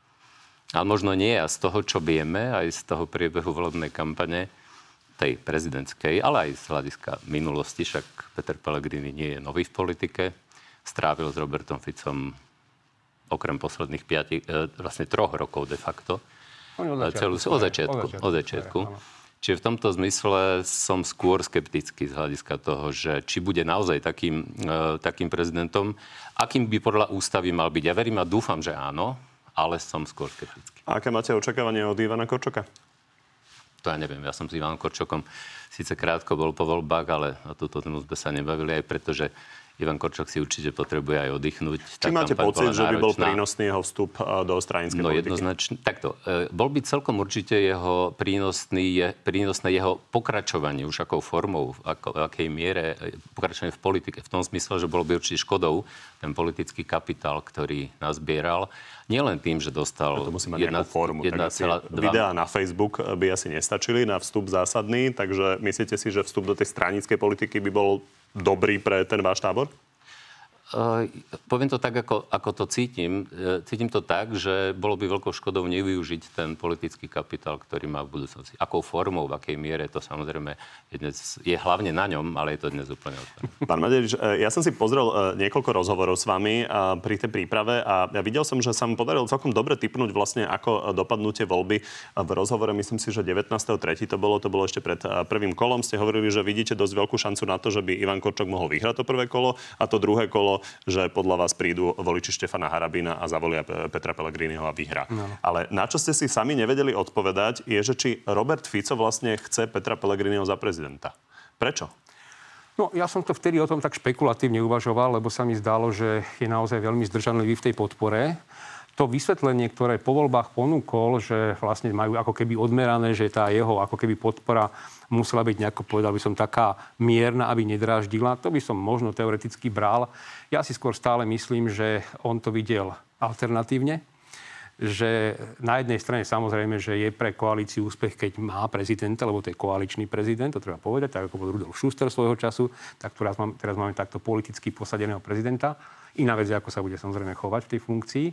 ale možno nie. A z toho, čo vieme, aj z toho priebehu volebnej kampane, tej prezidentskej, ale aj z hľadiska minulosti, však Peter Pellegrini nie je nový v politike, strávil s Robertom Ficom okrem posledných piatich, uh, vlastne troch rokov de facto. Od začiatku. Celú, od začiatku. Od začiatku. Čiže v tomto zmysle som skôr skeptický z hľadiska toho, že či bude naozaj takým, e, takým prezidentom, akým by podľa ústavy mal byť. Ja verím a dúfam, že áno, ale som skôr skeptický. A aké máte očakávanie od Ivana Korčoka? To ja neviem. Ja som s Ivanom Korčokom síce krátko bol po voľbách, ale na túto tému sme sa nebavili aj preto, že Ivan Korčok si určite potrebuje aj oddychnúť. Či máte pocit, že by bol prínosný jeho vstup do stranickej no, politiky? Jednoznačne. Takto. Bol by celkom určite jeho prínosný, je, prínosné jeho pokračovanie, už akou formou, ako, v akej miere pokračovanie v politike. V tom smysle, že bolo by určite škodou ten politický kapitál, ktorý nazbieral. Nielen tým, že dostal to musí mať jedna, formu. jedna celá dva... Videá na Facebook by asi nestačili na vstup zásadný, takže myslíte si, že vstup do tej stranickej politiky by bol dobrý pre ten váš tábor? Uh, poviem to tak, ako, ako to cítim. Uh, cítim to tak, že bolo by veľkou škodou nevyužiť ten politický kapitál, ktorý má v budúcnosti. Akou formou, v akej miere, to samozrejme je, dnes, je hlavne na ňom, ale je to dnes úplne otvorené. Pán Maderič, ja som si pozrel niekoľko rozhovorov s vami pri tej príprave a ja videl som, že sa mi podarilo celkom dobre tipnúť vlastne, ako dopadnú tie voľby. V rozhovore, myslím si, že devätnásteho tretieho to bolo, to bolo ešte pred prvým kolom. Ste hovorili, že vidíte dosť veľkú šancu na to, že by Ivan Korčok mohol vyhrať to prvé kolo a to druhé kolo, že podľa vás prídu voliči Štefana Harabina a zavolia Petra Pellegriniho a vyhrá. No. Ale na čo ste si sami nevedeli odpovedať, je, že či Robert Fico vlastne chce Petra Pellegriniho za prezidenta. Prečo? No, ja som to vtedy o tom tak špekulatívne uvažoval, lebo sa mi zdalo, že je naozaj veľmi zdržanlivý v tej podpore. To vysvetlenie, ktoré po voľbách ponúkol, že vlastne majú ako keby odmerané, že tá jeho ako keby podpora musela byť nejako, povedal by som, taká mierna, aby nedráždila. To by som možno teoreticky bral. Ja si skôr stále myslím, že on to videl alternatívne. Že na jednej strane samozrejme, že je pre koalíciu úspech, keď má prezidenta, lebo to je koaličný prezident, to treba povedať, tak ako bol Rudolf Schuster svojho času, tak teraz máme, teraz máme takto politicky posadeného prezidenta. Iná vec je, ako sa bude samozrejme chovať v tej funkcii.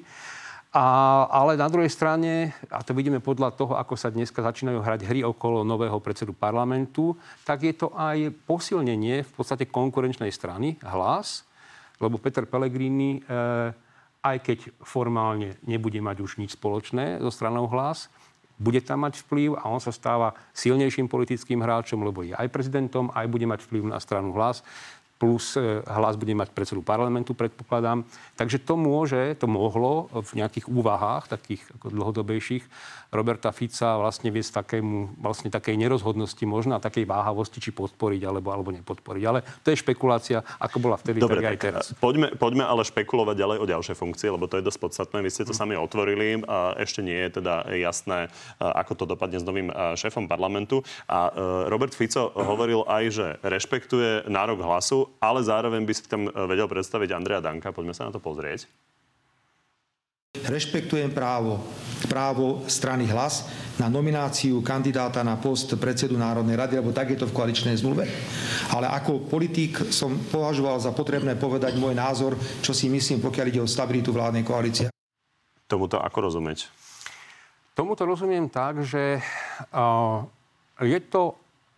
A, ale na druhej strane, a to vidíme podľa toho, ako sa dneska začínajú hrať hry okolo nového predsedu parlamentu, tak je to aj posilnenie v podstate konkurenčnej strany, Hlas, lebo Peter Pellegrini, e, aj keď formálne nebude mať už nič spoločné so stranou Hlas, bude tam mať vplyv a on sa stáva silnejším politickým hráčom, lebo je aj prezidentom, aj bude mať vplyv na stranu Hlas. Plus Hlas bude mať predsedu parlamentu, predpokladám. Takže to môže, to mohlo v nejakých úvahách, takých ako dlhodobejších, Roberta Fica vlastne viesť takému, vlastne takej nerozhodnosti možno a takej váhavosti, či podporiť alebo, alebo nepodporiť. Ale to je špekulácia, ako bola vtedy, dobre, tak aj teraz. Poďme, poďme ale špekulovať ďalej o ďalšie funkcie, lebo to je dosť podstatné. Vy ste to sami otvorili. A ešte nie je teda jasné, ako to dopadne s novým šéfom parlamentu. A Robert Fico hovoril aj, že rešpektuje nárok Hlasu, ale zároveň by si tam vedel predstaviť Andreja Danka. Poďme sa na to pozrieť. Rešpektujem právo, právo strany Hlas na nomináciu kandidáta na post predsedu Národnej rady, lebo tak je to v koaličnej zmluve. Ale ako politik som považoval za potrebné povedať môj názor, čo si myslím, pokiaľ ide o stabilitu vládnej koalície. Tomuto ako rozumieť? Tomuto rozumiem tak, že uh, je to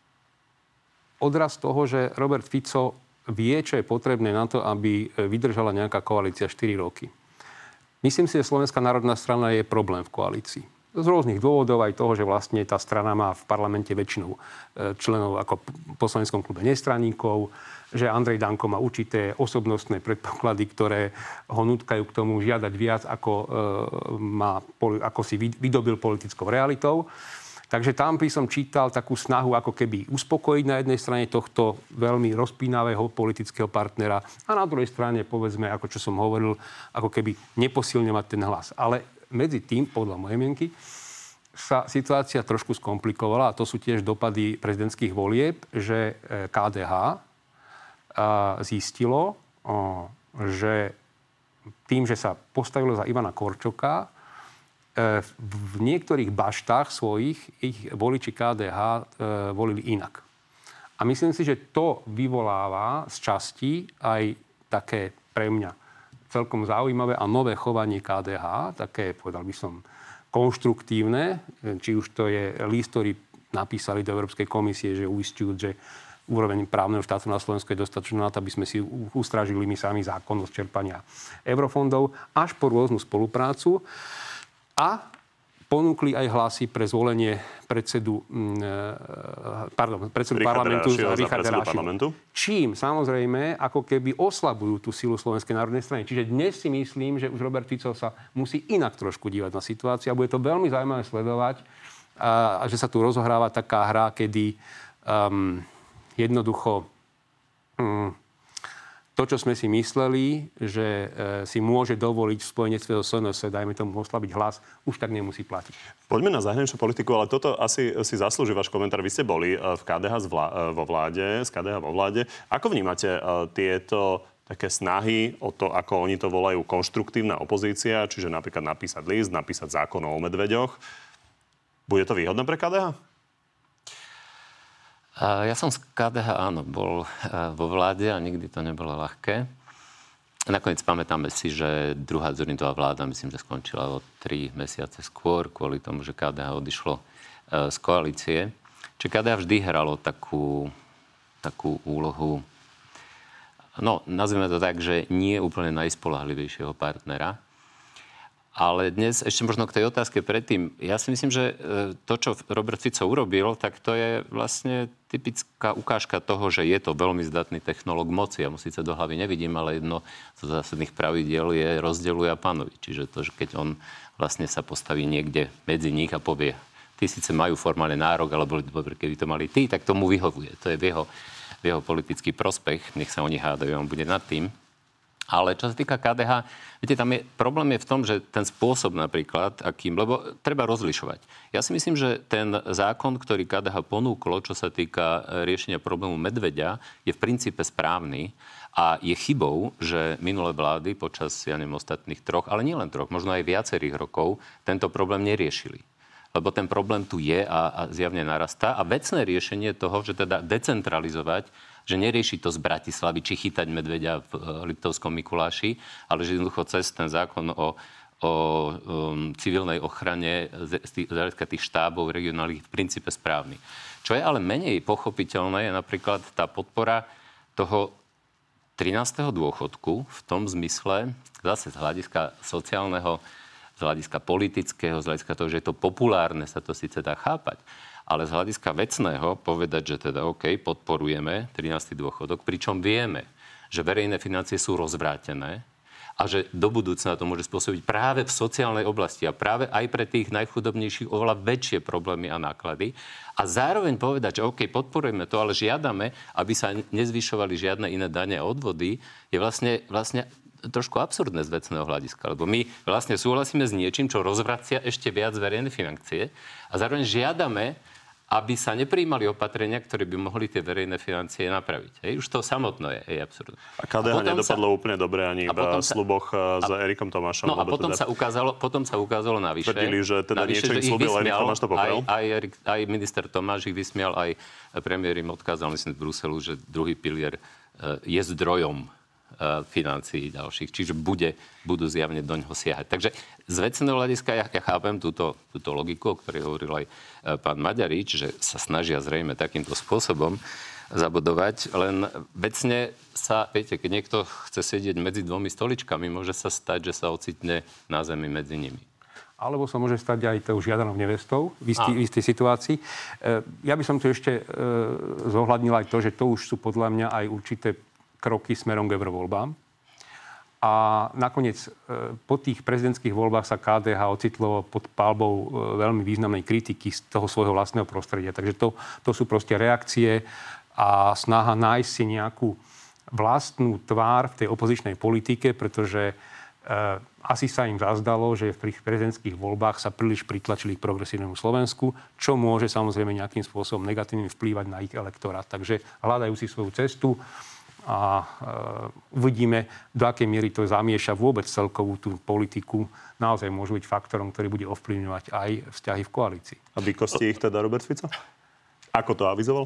odraz toho, že Robert Fico vie, čo je potrebné na to, aby vydržala nejaká koalícia štyri roky. Myslím si, že Slovenská národná strana je problém v koalícii. Z rôznych dôvodov, aj toho, že vlastne tá strana má v parlamente väčšinu členov ako v poslaneckom klube nestraníkov, že Andrej Danko má určité osobnostné predpoklady, ktoré ho nutkajú k tomu žiadať viac, ako, e, má, ako si vydobil politickou realitou. Takže tam by som čítal takú snahu ako keby uspokojiť na jednej strane tohto veľmi rozpínavého politického partnera a na druhej strane, povedzme, ako čo som hovoril, ako keby neposilňovať ten hlas. Ale medzi tým, podľa mojej mienky, sa situácia trošku skomplikovala a to sú tiež dopady prezidentských volieb, že ká dé há zistilo, že tým, že sa postavilo za Ivana Korčoka, v niektorých baštách svojich ich voliči ká dé há volili inak. A myslím si, že to vyvoláva z časti aj také pre mňa celkom zaujímavé a nové chovanie ká dé há, také, povedal by som, konštruktívne, či už to je list, ktorý napísali do Európskej komisie, že uisťujú, že úroveň právneho štátu na Slovensku je dostatočná na to, aby sme si ustrážili my sami zákonnosť čerpania eurofondov, až po rôznu spoluprácu. A ponúkli aj hlasy pre zvolenie predsedu, pardon, predsedu parlamentu Richarda Rašiho. Čím samozrejme ako keby oslabujú tú silu Slovenskej národnej strany. Čiže dnes si myslím, že už Robert Fico sa musí inak trošku dívať na situáciu a bude to veľmi zaujímavé sledovať, a, a že sa tu rozohráva taká hra, kedy um, jednoducho um, to to, čo sme si mysleli, že e, si môže dovoliť v spojenectve s en es, dajme tomu oslabiť hlas, už tak nemusí platiť. Poďme na zahraničnú politiku, ale toto asi si zaslúži váš komentár. Vy ste boli v ká dé há vlá- vo vláde, z ká dé há vo vláde. Ako vnímate uh, tieto také snahy o to, ako oni to volajú, konštruktívna opozícia, čiže napríklad napísať list, napísať zákon o medveďoch? Bude to výhodné pre ká dé há? Ja som z ká dé há, áno, bol vo vláde a nikdy to nebolo ľahké. Nakoniec pamätáme si, že druhá Dzurindová vláda, myslím, že skončila o tri mesiace skôr, kvôli tomu, že ká dé há odišlo z koalície. Čiže ká dé há vždy hralo takú, takú úlohu, no, nazvime to tak, že nie úplne najspoľahlivejšieho partnera. Ale dnes, ešte možno k tej otázke predtým, ja si myslím, že to, čo Robert Fico urobil, tak to je vlastne typická ukážka toho, že je to veľmi zdatný technológ moci. Ja mu síce do hlavy nevidím, ale jedno z zásadných pravidiel je rozdeľuj a panuj. Čiže to, že keď on vlastne sa postaví niekde medzi nich a povie, tí síce majú formálne nárok, ale boli dobre, keby to mali tí, tak tomu vyhovuje. To je v jeho, v jeho politický prospech. Nech sa oni hádajú, on bude nad tým. Ale čo sa týka ká dé há, viete, tam je, problém je v tom, že ten spôsob napríklad, akým, lebo treba rozlišovať. Ja si myslím, že ten zákon, ktorý ká dé há ponúklo, čo sa týka riešenia problému medveďa, je v princípe správny a je chybou, že minulé vlády počas, ja neviem, ostatných troch, ale nielen troch, možno aj viacerých rokov, tento problém neriešili. Lebo ten problém tu je a, a zjavne narastá. A vecné riešenie toho, že teda decentralizovať, že nerieši to z Bratislavy, či chytať medveďa v Liptovskom Mikuláši, ale že jednoducho cez ten zákon o, o um, civilnej ochrane z, z hľadiska tých štábov regionálnych v princípe správny. Čo je ale menej pochopiteľné, je napríklad tá podpora toho trinásteho dôchodku v tom zmysle, zase z hľadiska sociálneho, z hľadiska politického, z hľadiska toho, že je to populárne, sa to síce dá chápať. Ale z hľadiska vecného povedať, že teda OK, podporujeme trinásty dôchodok, pričom vieme, že verejné financie sú rozvrátené a že do budúcna to môže spôsobiť práve v sociálnej oblasti a práve aj pre tých najchudobnejších oveľa väčšie problémy a náklady. A zároveň povedať, že OK, podporujeme to, ale žiadame, aby sa nezvyšovali žiadne iné dane a odvody, je vlastne, vlastne trošku absurdné z vecného hľadiska. Lebo my vlastne súhlasíme s niečím, čo rozvracia ešte viac verejné financie a zároveň žiadame, aby sa neprijímali opatrenia, ktoré by mohli tie verejné financie napraviť. Hej? Už to samotné je, je absurdné. A ká dé há nedopadlo sa... úplne dobre ani v sa... sluboch a... s Erikom Tomášom. No a potom, teda... sa ukázalo, potom sa ukázalo navyše. Tvrdili, že teda navyše, niečo ich slúbil, Erik Tomáš to poprel. Aj, aj, aj minister Tomáš ich vysmial, aj premiér im odkázal, myslím, v Bruselu, že druhý pilier je zdrojom financií ďalších, čiže bude, budú zjavne doňho siahať. Takže z vecného hľadiska ja, ja chápem túto, túto logiku, o ktorej hovoril aj pán Maďarič, že sa snažia zrejme takýmto spôsobom zabudovať, len vecne sa, viete, keď niekto chce sedieť medzi dvomi stoličkami, môže sa stať, že sa ocitne na zemi medzi nimi. Alebo sa môže stať aj tou žiadanou nevestou v istej, v istej situácii. Ja by som tu ešte zohľadnil aj to, že to už sú podľa mňa aj určité kroky smerom k eurovoľbám. A nakoniec po tých prezidentských voľbách sa ká dé há ocitlo pod palbou veľmi významnej kritiky z toho svojho vlastného prostredia. Takže to, to sú proste reakcie a snaha nájsť si nejakú vlastnú tvár v tej opozičnej politike, pretože e, asi sa im zazdalo, že v prezidentských voľbách sa príliš pritlačili k progresívnemu Slovensku, čo môže samozrejme nejakým spôsobom negatívne vplývať na ich elektorát. Takže hľadajú si svoju cestu a e, uvidíme, do akej miery to zamieša vôbec celkovú tú politiku. Naozaj môže byť faktorom, ktorý bude ovplyvňovať aj vzťahy v koalícii. A vykostí ich teda Robert Fico? Ako to avizoval?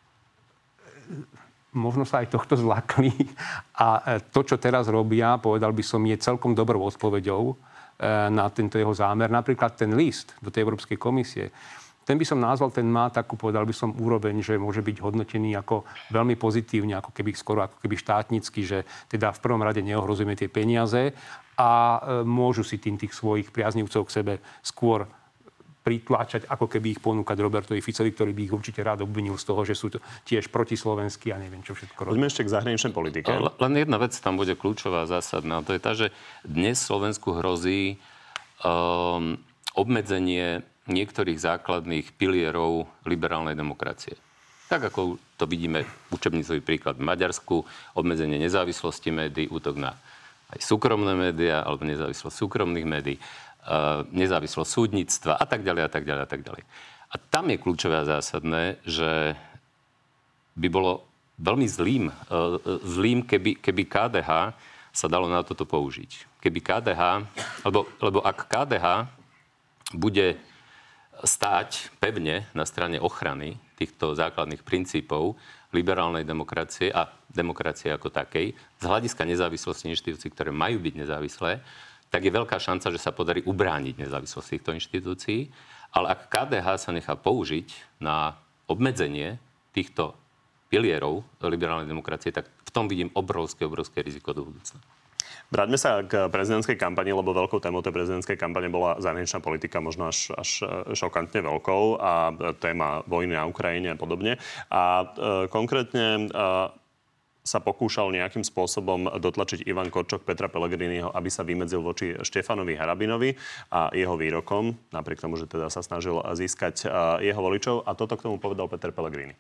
Možno sa aj tohto zlakli. A to, čo teraz robia, povedal by som, je celkom dobrou odpoveďou na tento jeho zámer. Napríklad ten list do tej Európskej komisie. Ten by som nazval, ten má takú, povedal by som, úroveň, že môže byť hodnotený ako veľmi pozitívne, ako keby skoro ako keby štátnicky, že teda v prvom rade neohrozujeme tie peniaze a môžu si tým tých svojich priaznivcov k sebe skôr pritláčať, ako keby ich ponúkať Robertovi Ficovi, ktorý by ich určite rád obvinil z toho, že sú to tiež protislovenskí a neviem čo všetko. Poďme ešte k zahraničnej politike. Len jedna vec tam bude kľúčová, zásadná. To je tá, že dnes Slovensku hrozí um, obmedzenie niektorých základných pilierov liberálnej demokracie. Tak ako to vidíme, učebnicový príklad v Maďarsku, obmedzenie nezávislosti médií, útok na aj súkromné médiá, alebo nezávislosť súkromných médií, nezávislosť súdnictva a tak ďalej a tak ďalej a tak ďalej. A tam je kľúčové a zásadné, že by bolo veľmi zlým, zlým keby, keby ká dé há sa dalo na toto použiť. Keby ká dé há, lebo, lebo ak ká dé há bude stáť pevne na strane ochrany týchto základných princípov liberálnej demokracie a demokracie ako takej, z hľadiska nezávislosti inštitúcií, ktoré majú byť nezávislé, tak je veľká šanca, že sa podarí ubrániť nezávislosť týchto inštitúcií. Ale ak ká dé há sa nechá použiť na obmedzenie týchto pilierov liberálnej demokracie, tak v tom vidím obrovské, obrovské riziko do budúcna. Vráťme sa k prezidentskej kampani, lebo veľkou témou tej prezidentskej kampane bola zahraničná politika, možno až, až šokantne veľkou, a téma vojny na Ukrajine a podobne. A e, konkrétne e, sa pokúšal nejakým spôsobom dotlačiť Ivan Korčok Petra Pellegriniho, aby sa vymedzil voči Štefanovi Harabinovi a jeho výrokom, napriek tomu, že teda sa snažil získať e, jeho voličov. A toto k tomu povedal Peter Pellegrini.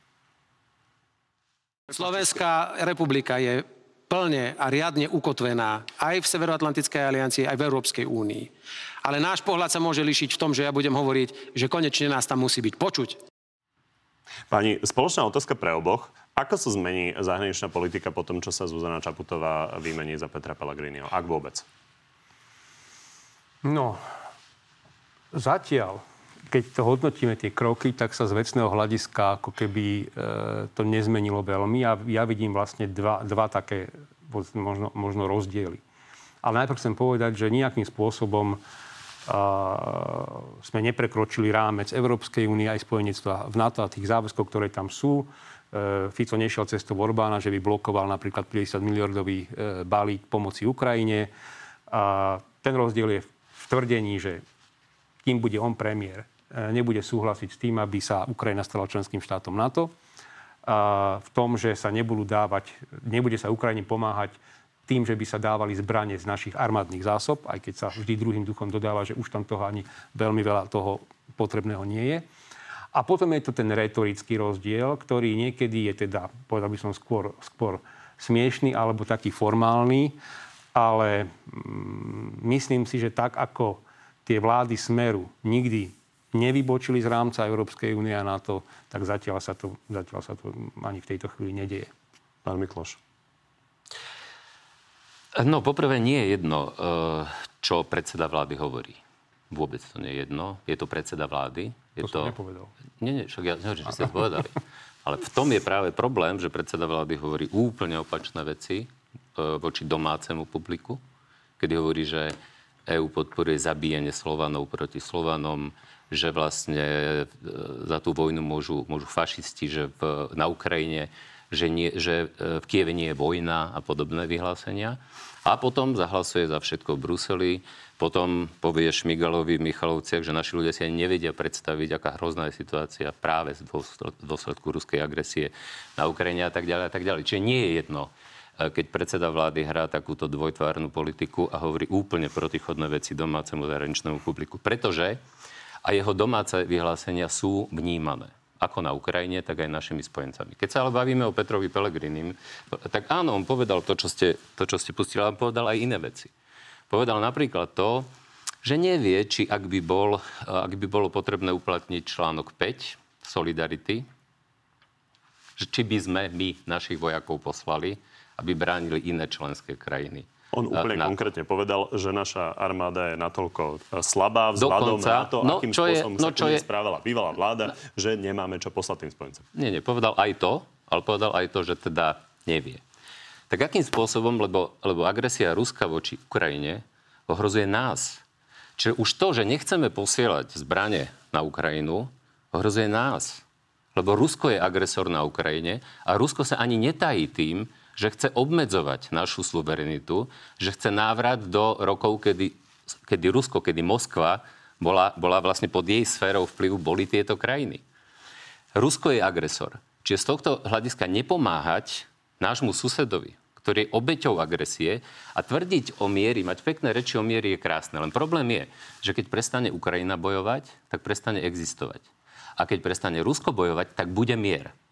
Slovenská republika je plne a riadne ukotvená aj v Severoatlantickej aliancii, aj v Európskej únii. Ale náš pohľad sa môže líšiť v tom, že ja budem hovoriť, že konečne nás tam musí byť počuť. Pani, spoločná otázka pre oboch. Ako sa zmení zahraničná politika po tom, čo sa Zuzana Čaputová vymení za Petra Pellegriniho? Ak vôbec? No, zatiaľ, keď to hodnotíme tie kroky, tak sa z vecného hľadiska ako keby e, to nezmenilo veľmi. A ja vidím vlastne dva, dva také možno, možno rozdiely. Ale najprv chcem povedať, že nejakým spôsobom e, sme neprekročili rámec Európskej únie aj spojenectva v NATO a tých záväzkov, ktoré tam sú. E, Fico nešiel cestou Orbána, že by blokoval napríklad päťdesiat miliardový e, balík pomoci Ukrajine. A ten rozdiel je v tvrdení, že kým bude on premiér, nebude súhlasiť s tým, aby sa Ukrajina stala členským štátom NATO. A v tom, že sa nebudú dávať, nebude sa Ukrajine pomáhať tým, že by sa dávali zbranie z našich armádnych zásob, aj keď sa vždy druhým duchom dodáva, že už tam toho ani veľmi veľa toho potrebného nie je. A potom je to ten retorický rozdiel, ktorý niekedy je teda, povedal by som, skôr, skôr smiešný alebo taký formálny, ale mm, myslím si, že tak ako tie vlády Smeru nikdy nevybočili z rámca Európskej únie a NATO, tak zatiaľ sa to, zatiaľ sa to ani v tejto chvíli nedieje. Pán Mikloš. No, poprvé nie je jedno, čo predseda vlády hovorí. Vôbec to nie je jedno. Je to predseda vlády. Je to, to... som nepovedal. Nie, nie, však ja nehovorím, že ste to povedali. Ale v tom je práve problém, že predseda vlády hovorí úplne opačné veci voči domácemu publiku, kedy hovorí, že EÚ podporuje zabíjanie Slovanov proti Slovanom, že vlastne za tú vojnu môžu, môžu fašisti, že v, na Ukrajine, že, nie, že v Kieve nie je vojna a podobné vyhlásenia. A potom zahlasuje za všetko v Bruseli. Potom povie Šmigalovi v Michalovciach, že naši ľudia si ani nevedia predstaviť, aká hrozná je situácia práve v dôsledku ruskej agresie na Ukrajine a tak ďalej a tak ďalej. Čiže nie je jedno, keď predseda vlády hrá takúto dvojtvárnu politiku a hovorí úplne protichodné veci domácemu zahraničnému publiku. Pretože a jeho domáce vyhlásenia sú vnímané. Ako na Ukrajine, tak aj našimi spojencami. Keď sa ale bavíme o Petrovi Pellegrinim, tak áno, on povedal to, čo ste, to, čo ste pustili, ale povedal aj iné veci. Povedal napríklad to, že nevie, či ak by, bol, ak by bolo potrebné uplatniť článok päť Solidarity, že či by sme my našich vojakov poslali, aby bránili iné členské krajiny. On úplne na... konkrétne povedal, že naša armáda je natoľko slabá vzhľadom na to, no, akým spôsobom je, no, sa k nej je... správala bývalá vláda, no. že nemáme čo poslať tým spojencom. Nie, nie, povedal aj to, ale povedal aj to, že teda nevie. Tak akým spôsobom, lebo, lebo agresia Ruska voči Ukrajine ohrozuje nás. Čiže už to, že nechceme posielať zbrane na Ukrajinu, ohrozuje nás. Lebo Rusko je agresor na Ukrajine a Rusko sa ani netají tým, že chce obmedzovať našu suverenitu, že chce návrat do rokov, kedy, kedy Rusko, kedy Moskva bola, bola vlastne pod jej sférou vplyvu, boli tieto krajiny. Rusko je agresor. Čiže z tohto hľadiska nepomáhať nášmu susedovi, ktorý je obeťou agresie, a tvrdiť o mieri, mať pekné reči o mieri je krásne. Len problém je, že keď prestane Ukrajina bojovať, tak prestane existovať. A keď prestane Rusko bojovať, tak bude mier.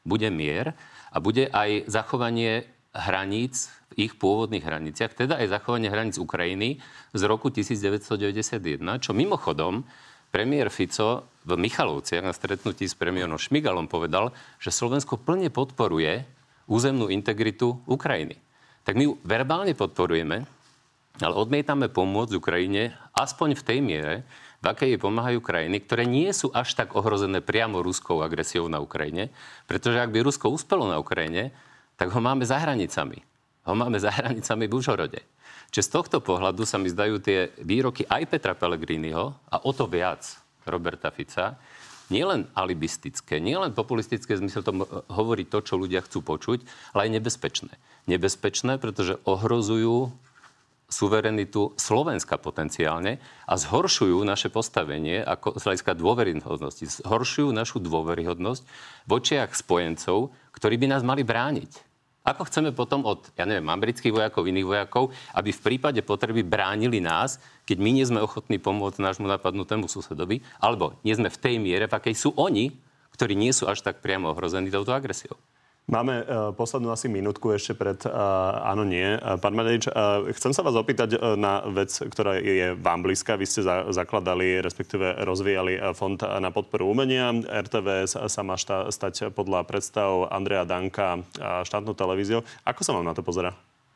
bude mier a bude aj zachovanie hraníc v ich pôvodných hraniciach, teda aj zachovanie hraníc Ukrajiny z roku devätnásťstodeväťdesiatjeden, čo mimochodom premiér Fico v Michalovciach na stretnutí s premiérom Šmigalom povedal, že Slovensko plne podporuje územnú integritu Ukrajiny. Tak my ju verbálne podporujeme, ale odmietame pomôcť Ukrajine aspoň v tej miere, v akej jej pomáhajú krajiny, ktoré nie sú až tak ohrozené priamo ruskou agresiou na Ukrajine, pretože ak by Rusko uspelo na Ukrajine, tak ho máme za hranicami. Ho máme za hranicami v Užhorode. Čiže z tohto pohľadu sa mi zdajú tie výroky aj Petra Pellegriniho a o to viac Roberta Fica, nielen alibistické, nielen populistické zmysel tomu hovoriť to, čo ľudia chcú počuť, ale aj nebezpečné. Nebezpečné, pretože ohrozujú suverenitu Slovenska potenciálne a zhoršujú naše postavenie ako z hľadiska dôveryhodnosti. Zhoršujú našu dôveryhodnosť v očiach spojencov, ktorí by nás mali brániť. Ako chceme potom od, ja neviem, amerických vojakov, iných vojakov, aby v prípade potreby bránili nás, keď my nie sme ochotní pomôcť nášmu napadnutému susedovi, alebo nie sme v tej miere, v akej sú oni, ktorí nie sú až tak priamo ohrození touto agresiou. Máme uh, poslednú asi minútku ešte pred uh, áno, nie. Uh, pán Matovič, uh, chcem sa vás opýtať uh, na vec, ktorá je vám blízka. Vy ste za, zakladali, respektíve rozvíjali uh, fond na podporu umenia. er té vé es sa má šta, stať podľa predstav Andreja Danka uh, štátnou televíziou. Ako sa vám na to pozerá?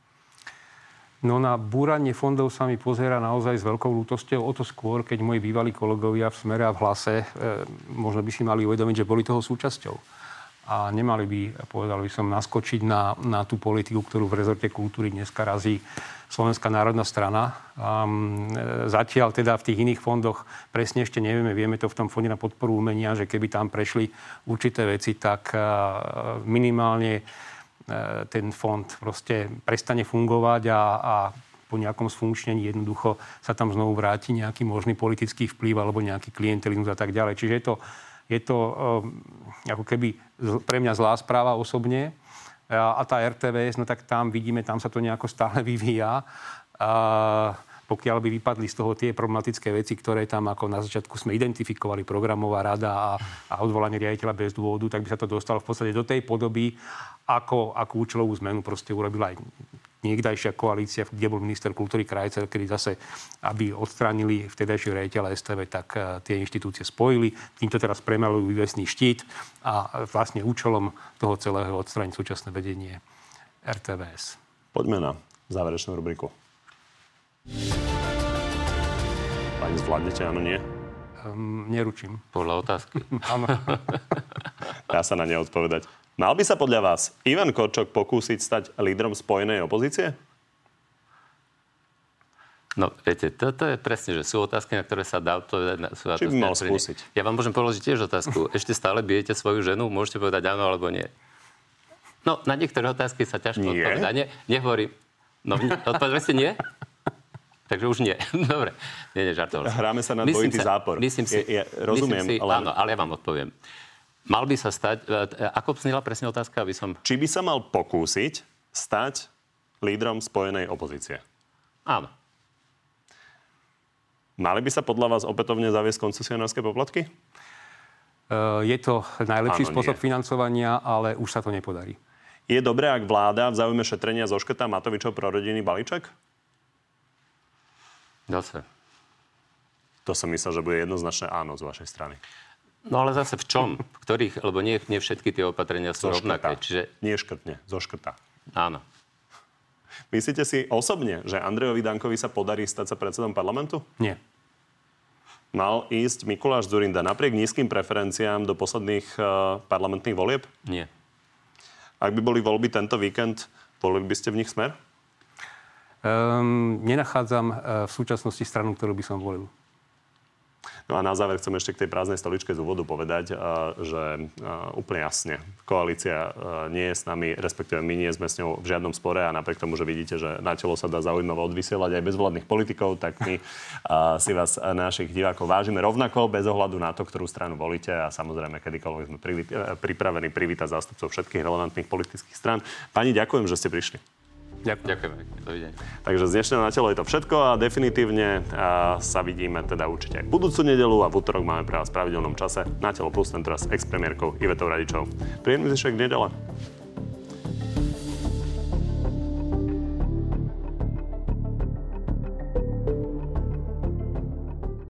No na búranie fondov sa mi pozerá naozaj s veľkou ľútosťou. O to skôr, keď moji bývalí kolegovia v Smere a v Hlase e, možno by si mali uvedomiť, že boli toho súčasťou. A nemali by, povedal by som, naskočiť na, na tú politiku, ktorú v rezorte kultúry dneska razí Slovenská národná strana. Um, zatiaľ teda v tých iných fondoch presne ešte nevieme. Vieme to v tom fonde na podporu umenia, že keby tam prešli určité veci, tak uh, minimálne uh, ten fond proste prestane fungovať a, a po nejakom sfunkčnení jednoducho sa tam znovu vráti nejaký možný politický vplyv alebo nejaký klientelizmus a tak ďalej. Čiže je to Je to um, ako keby pre mňa zlá správa osobne. A, a tá er té vé es, no tak tam vidíme, tam sa to nejako stále vyvíja. A pokiaľ by vypadli z toho tie problematické veci, ktoré tam ako na začiatku sme identifikovali, programová rada a, a odvolanie riaditeľa bez dôvodu, tak by sa to dostalo v podstate do tej podoby, ako, ako účelovú zmenu proste urobila aj niekdajšia koalícia, kde bol minister kultúry Krajcer, kedy zase, aby odstránili vtedajšieho riaditeľa es té vé, tak uh, tie inštitúcie spojili. Týmto teraz premalujú vývesný štít a vlastne účelom toho celého odstrániť súčasné vedenie er té vé es. Poďme na záverečnú rubriku. Pani, zvládnete, áno, nie? Um, neručím. Podľa otázky. Áno. Dá sa na ne odpovedať. Mal by sa podľa vás Ivan Korčok pokúsiť stať lídrom spojenej opozície? No, viete, toto je presne, že sú otázky, na ktoré sa dá odpovedať. Či by mal skúsiť? Ja vám môžem položiť tiež otázku. Ešte stále bijete svoju ženu? Môžete povedať áno alebo nie? No, na niektoré otázky sa ťažko nie? odpovedá. Nie, nehovorím. No, odpovedali ste nie? Takže už nie. Dobre. Nie, nie, žartoval. Hráme sa na dvojitý zápor. Myslím si, ja, ja rozumiem, myslím si ale... áno, ale ja vám odpoviem. Mal by sa stať... Ako znela presne otázka, aby som... Či by sa mal pokúsiť stať lídrom spojenej opozície? Áno. Mali by sa podľa vás opätovne zaviesť koncesionárske poplatky? Uh, je to najlepší áno, spôsob nie. financovania, ale už sa to nepodarí. Je dobré, ak vláda v záujme šetrenia zoškrtá Matovičov prorodinný balíček? Zase. To som myslel, že bude jednoznačné áno z vašej strany. No ale zase v čom? V ktorých? Lebo nie, nie všetky tie opatrenia sú rovnaké. Čiže... Nie škrtne, zoškrtá. Áno. Myslíte si osobne, že Andrejovi Dankovi sa podarí stať sa predsedom parlamentu? Nie. Mal ísť Mikuláš Dzurinda napriek nízkym preferenciám do posledných uh, parlamentných volieb? Nie. Ak by boli voľby tento víkend, volili by ste v nich Smer? Um, nenachádzam uh, v súčasnosti stranu, ktorú by som volil. No a na záver chcem ešte k tej prázdnej stoličke z úvodu povedať, že úplne jasne koalícia nie je s nami, respektíve my nie sme s ňou v žiadnom spore a napriek tomu, že vidíte, že na telo sa dá zaujímavo odvysielať aj bez vládnych politikov, tak my si vás, našich divákov, vážime rovnako bez ohľadu na to, ktorú stranu volíte a samozrejme kedykoľvek sme pripravení privítať zástupcov všetkých relevantných politických strán. Pani, ďakujem, že ste prišli. Ďakujem. Ďakujem. Dovidenia. Takže z dnešného Na telo je to všetko a definitívne a sa vidíme teda určite aj budúcu nedeľu a v útorok máme pre vás v pravidelnom čase Na telo plus, tentoraz s ex-premiérkou Ivetou Radičovou. Príjemný zvyšok nedele.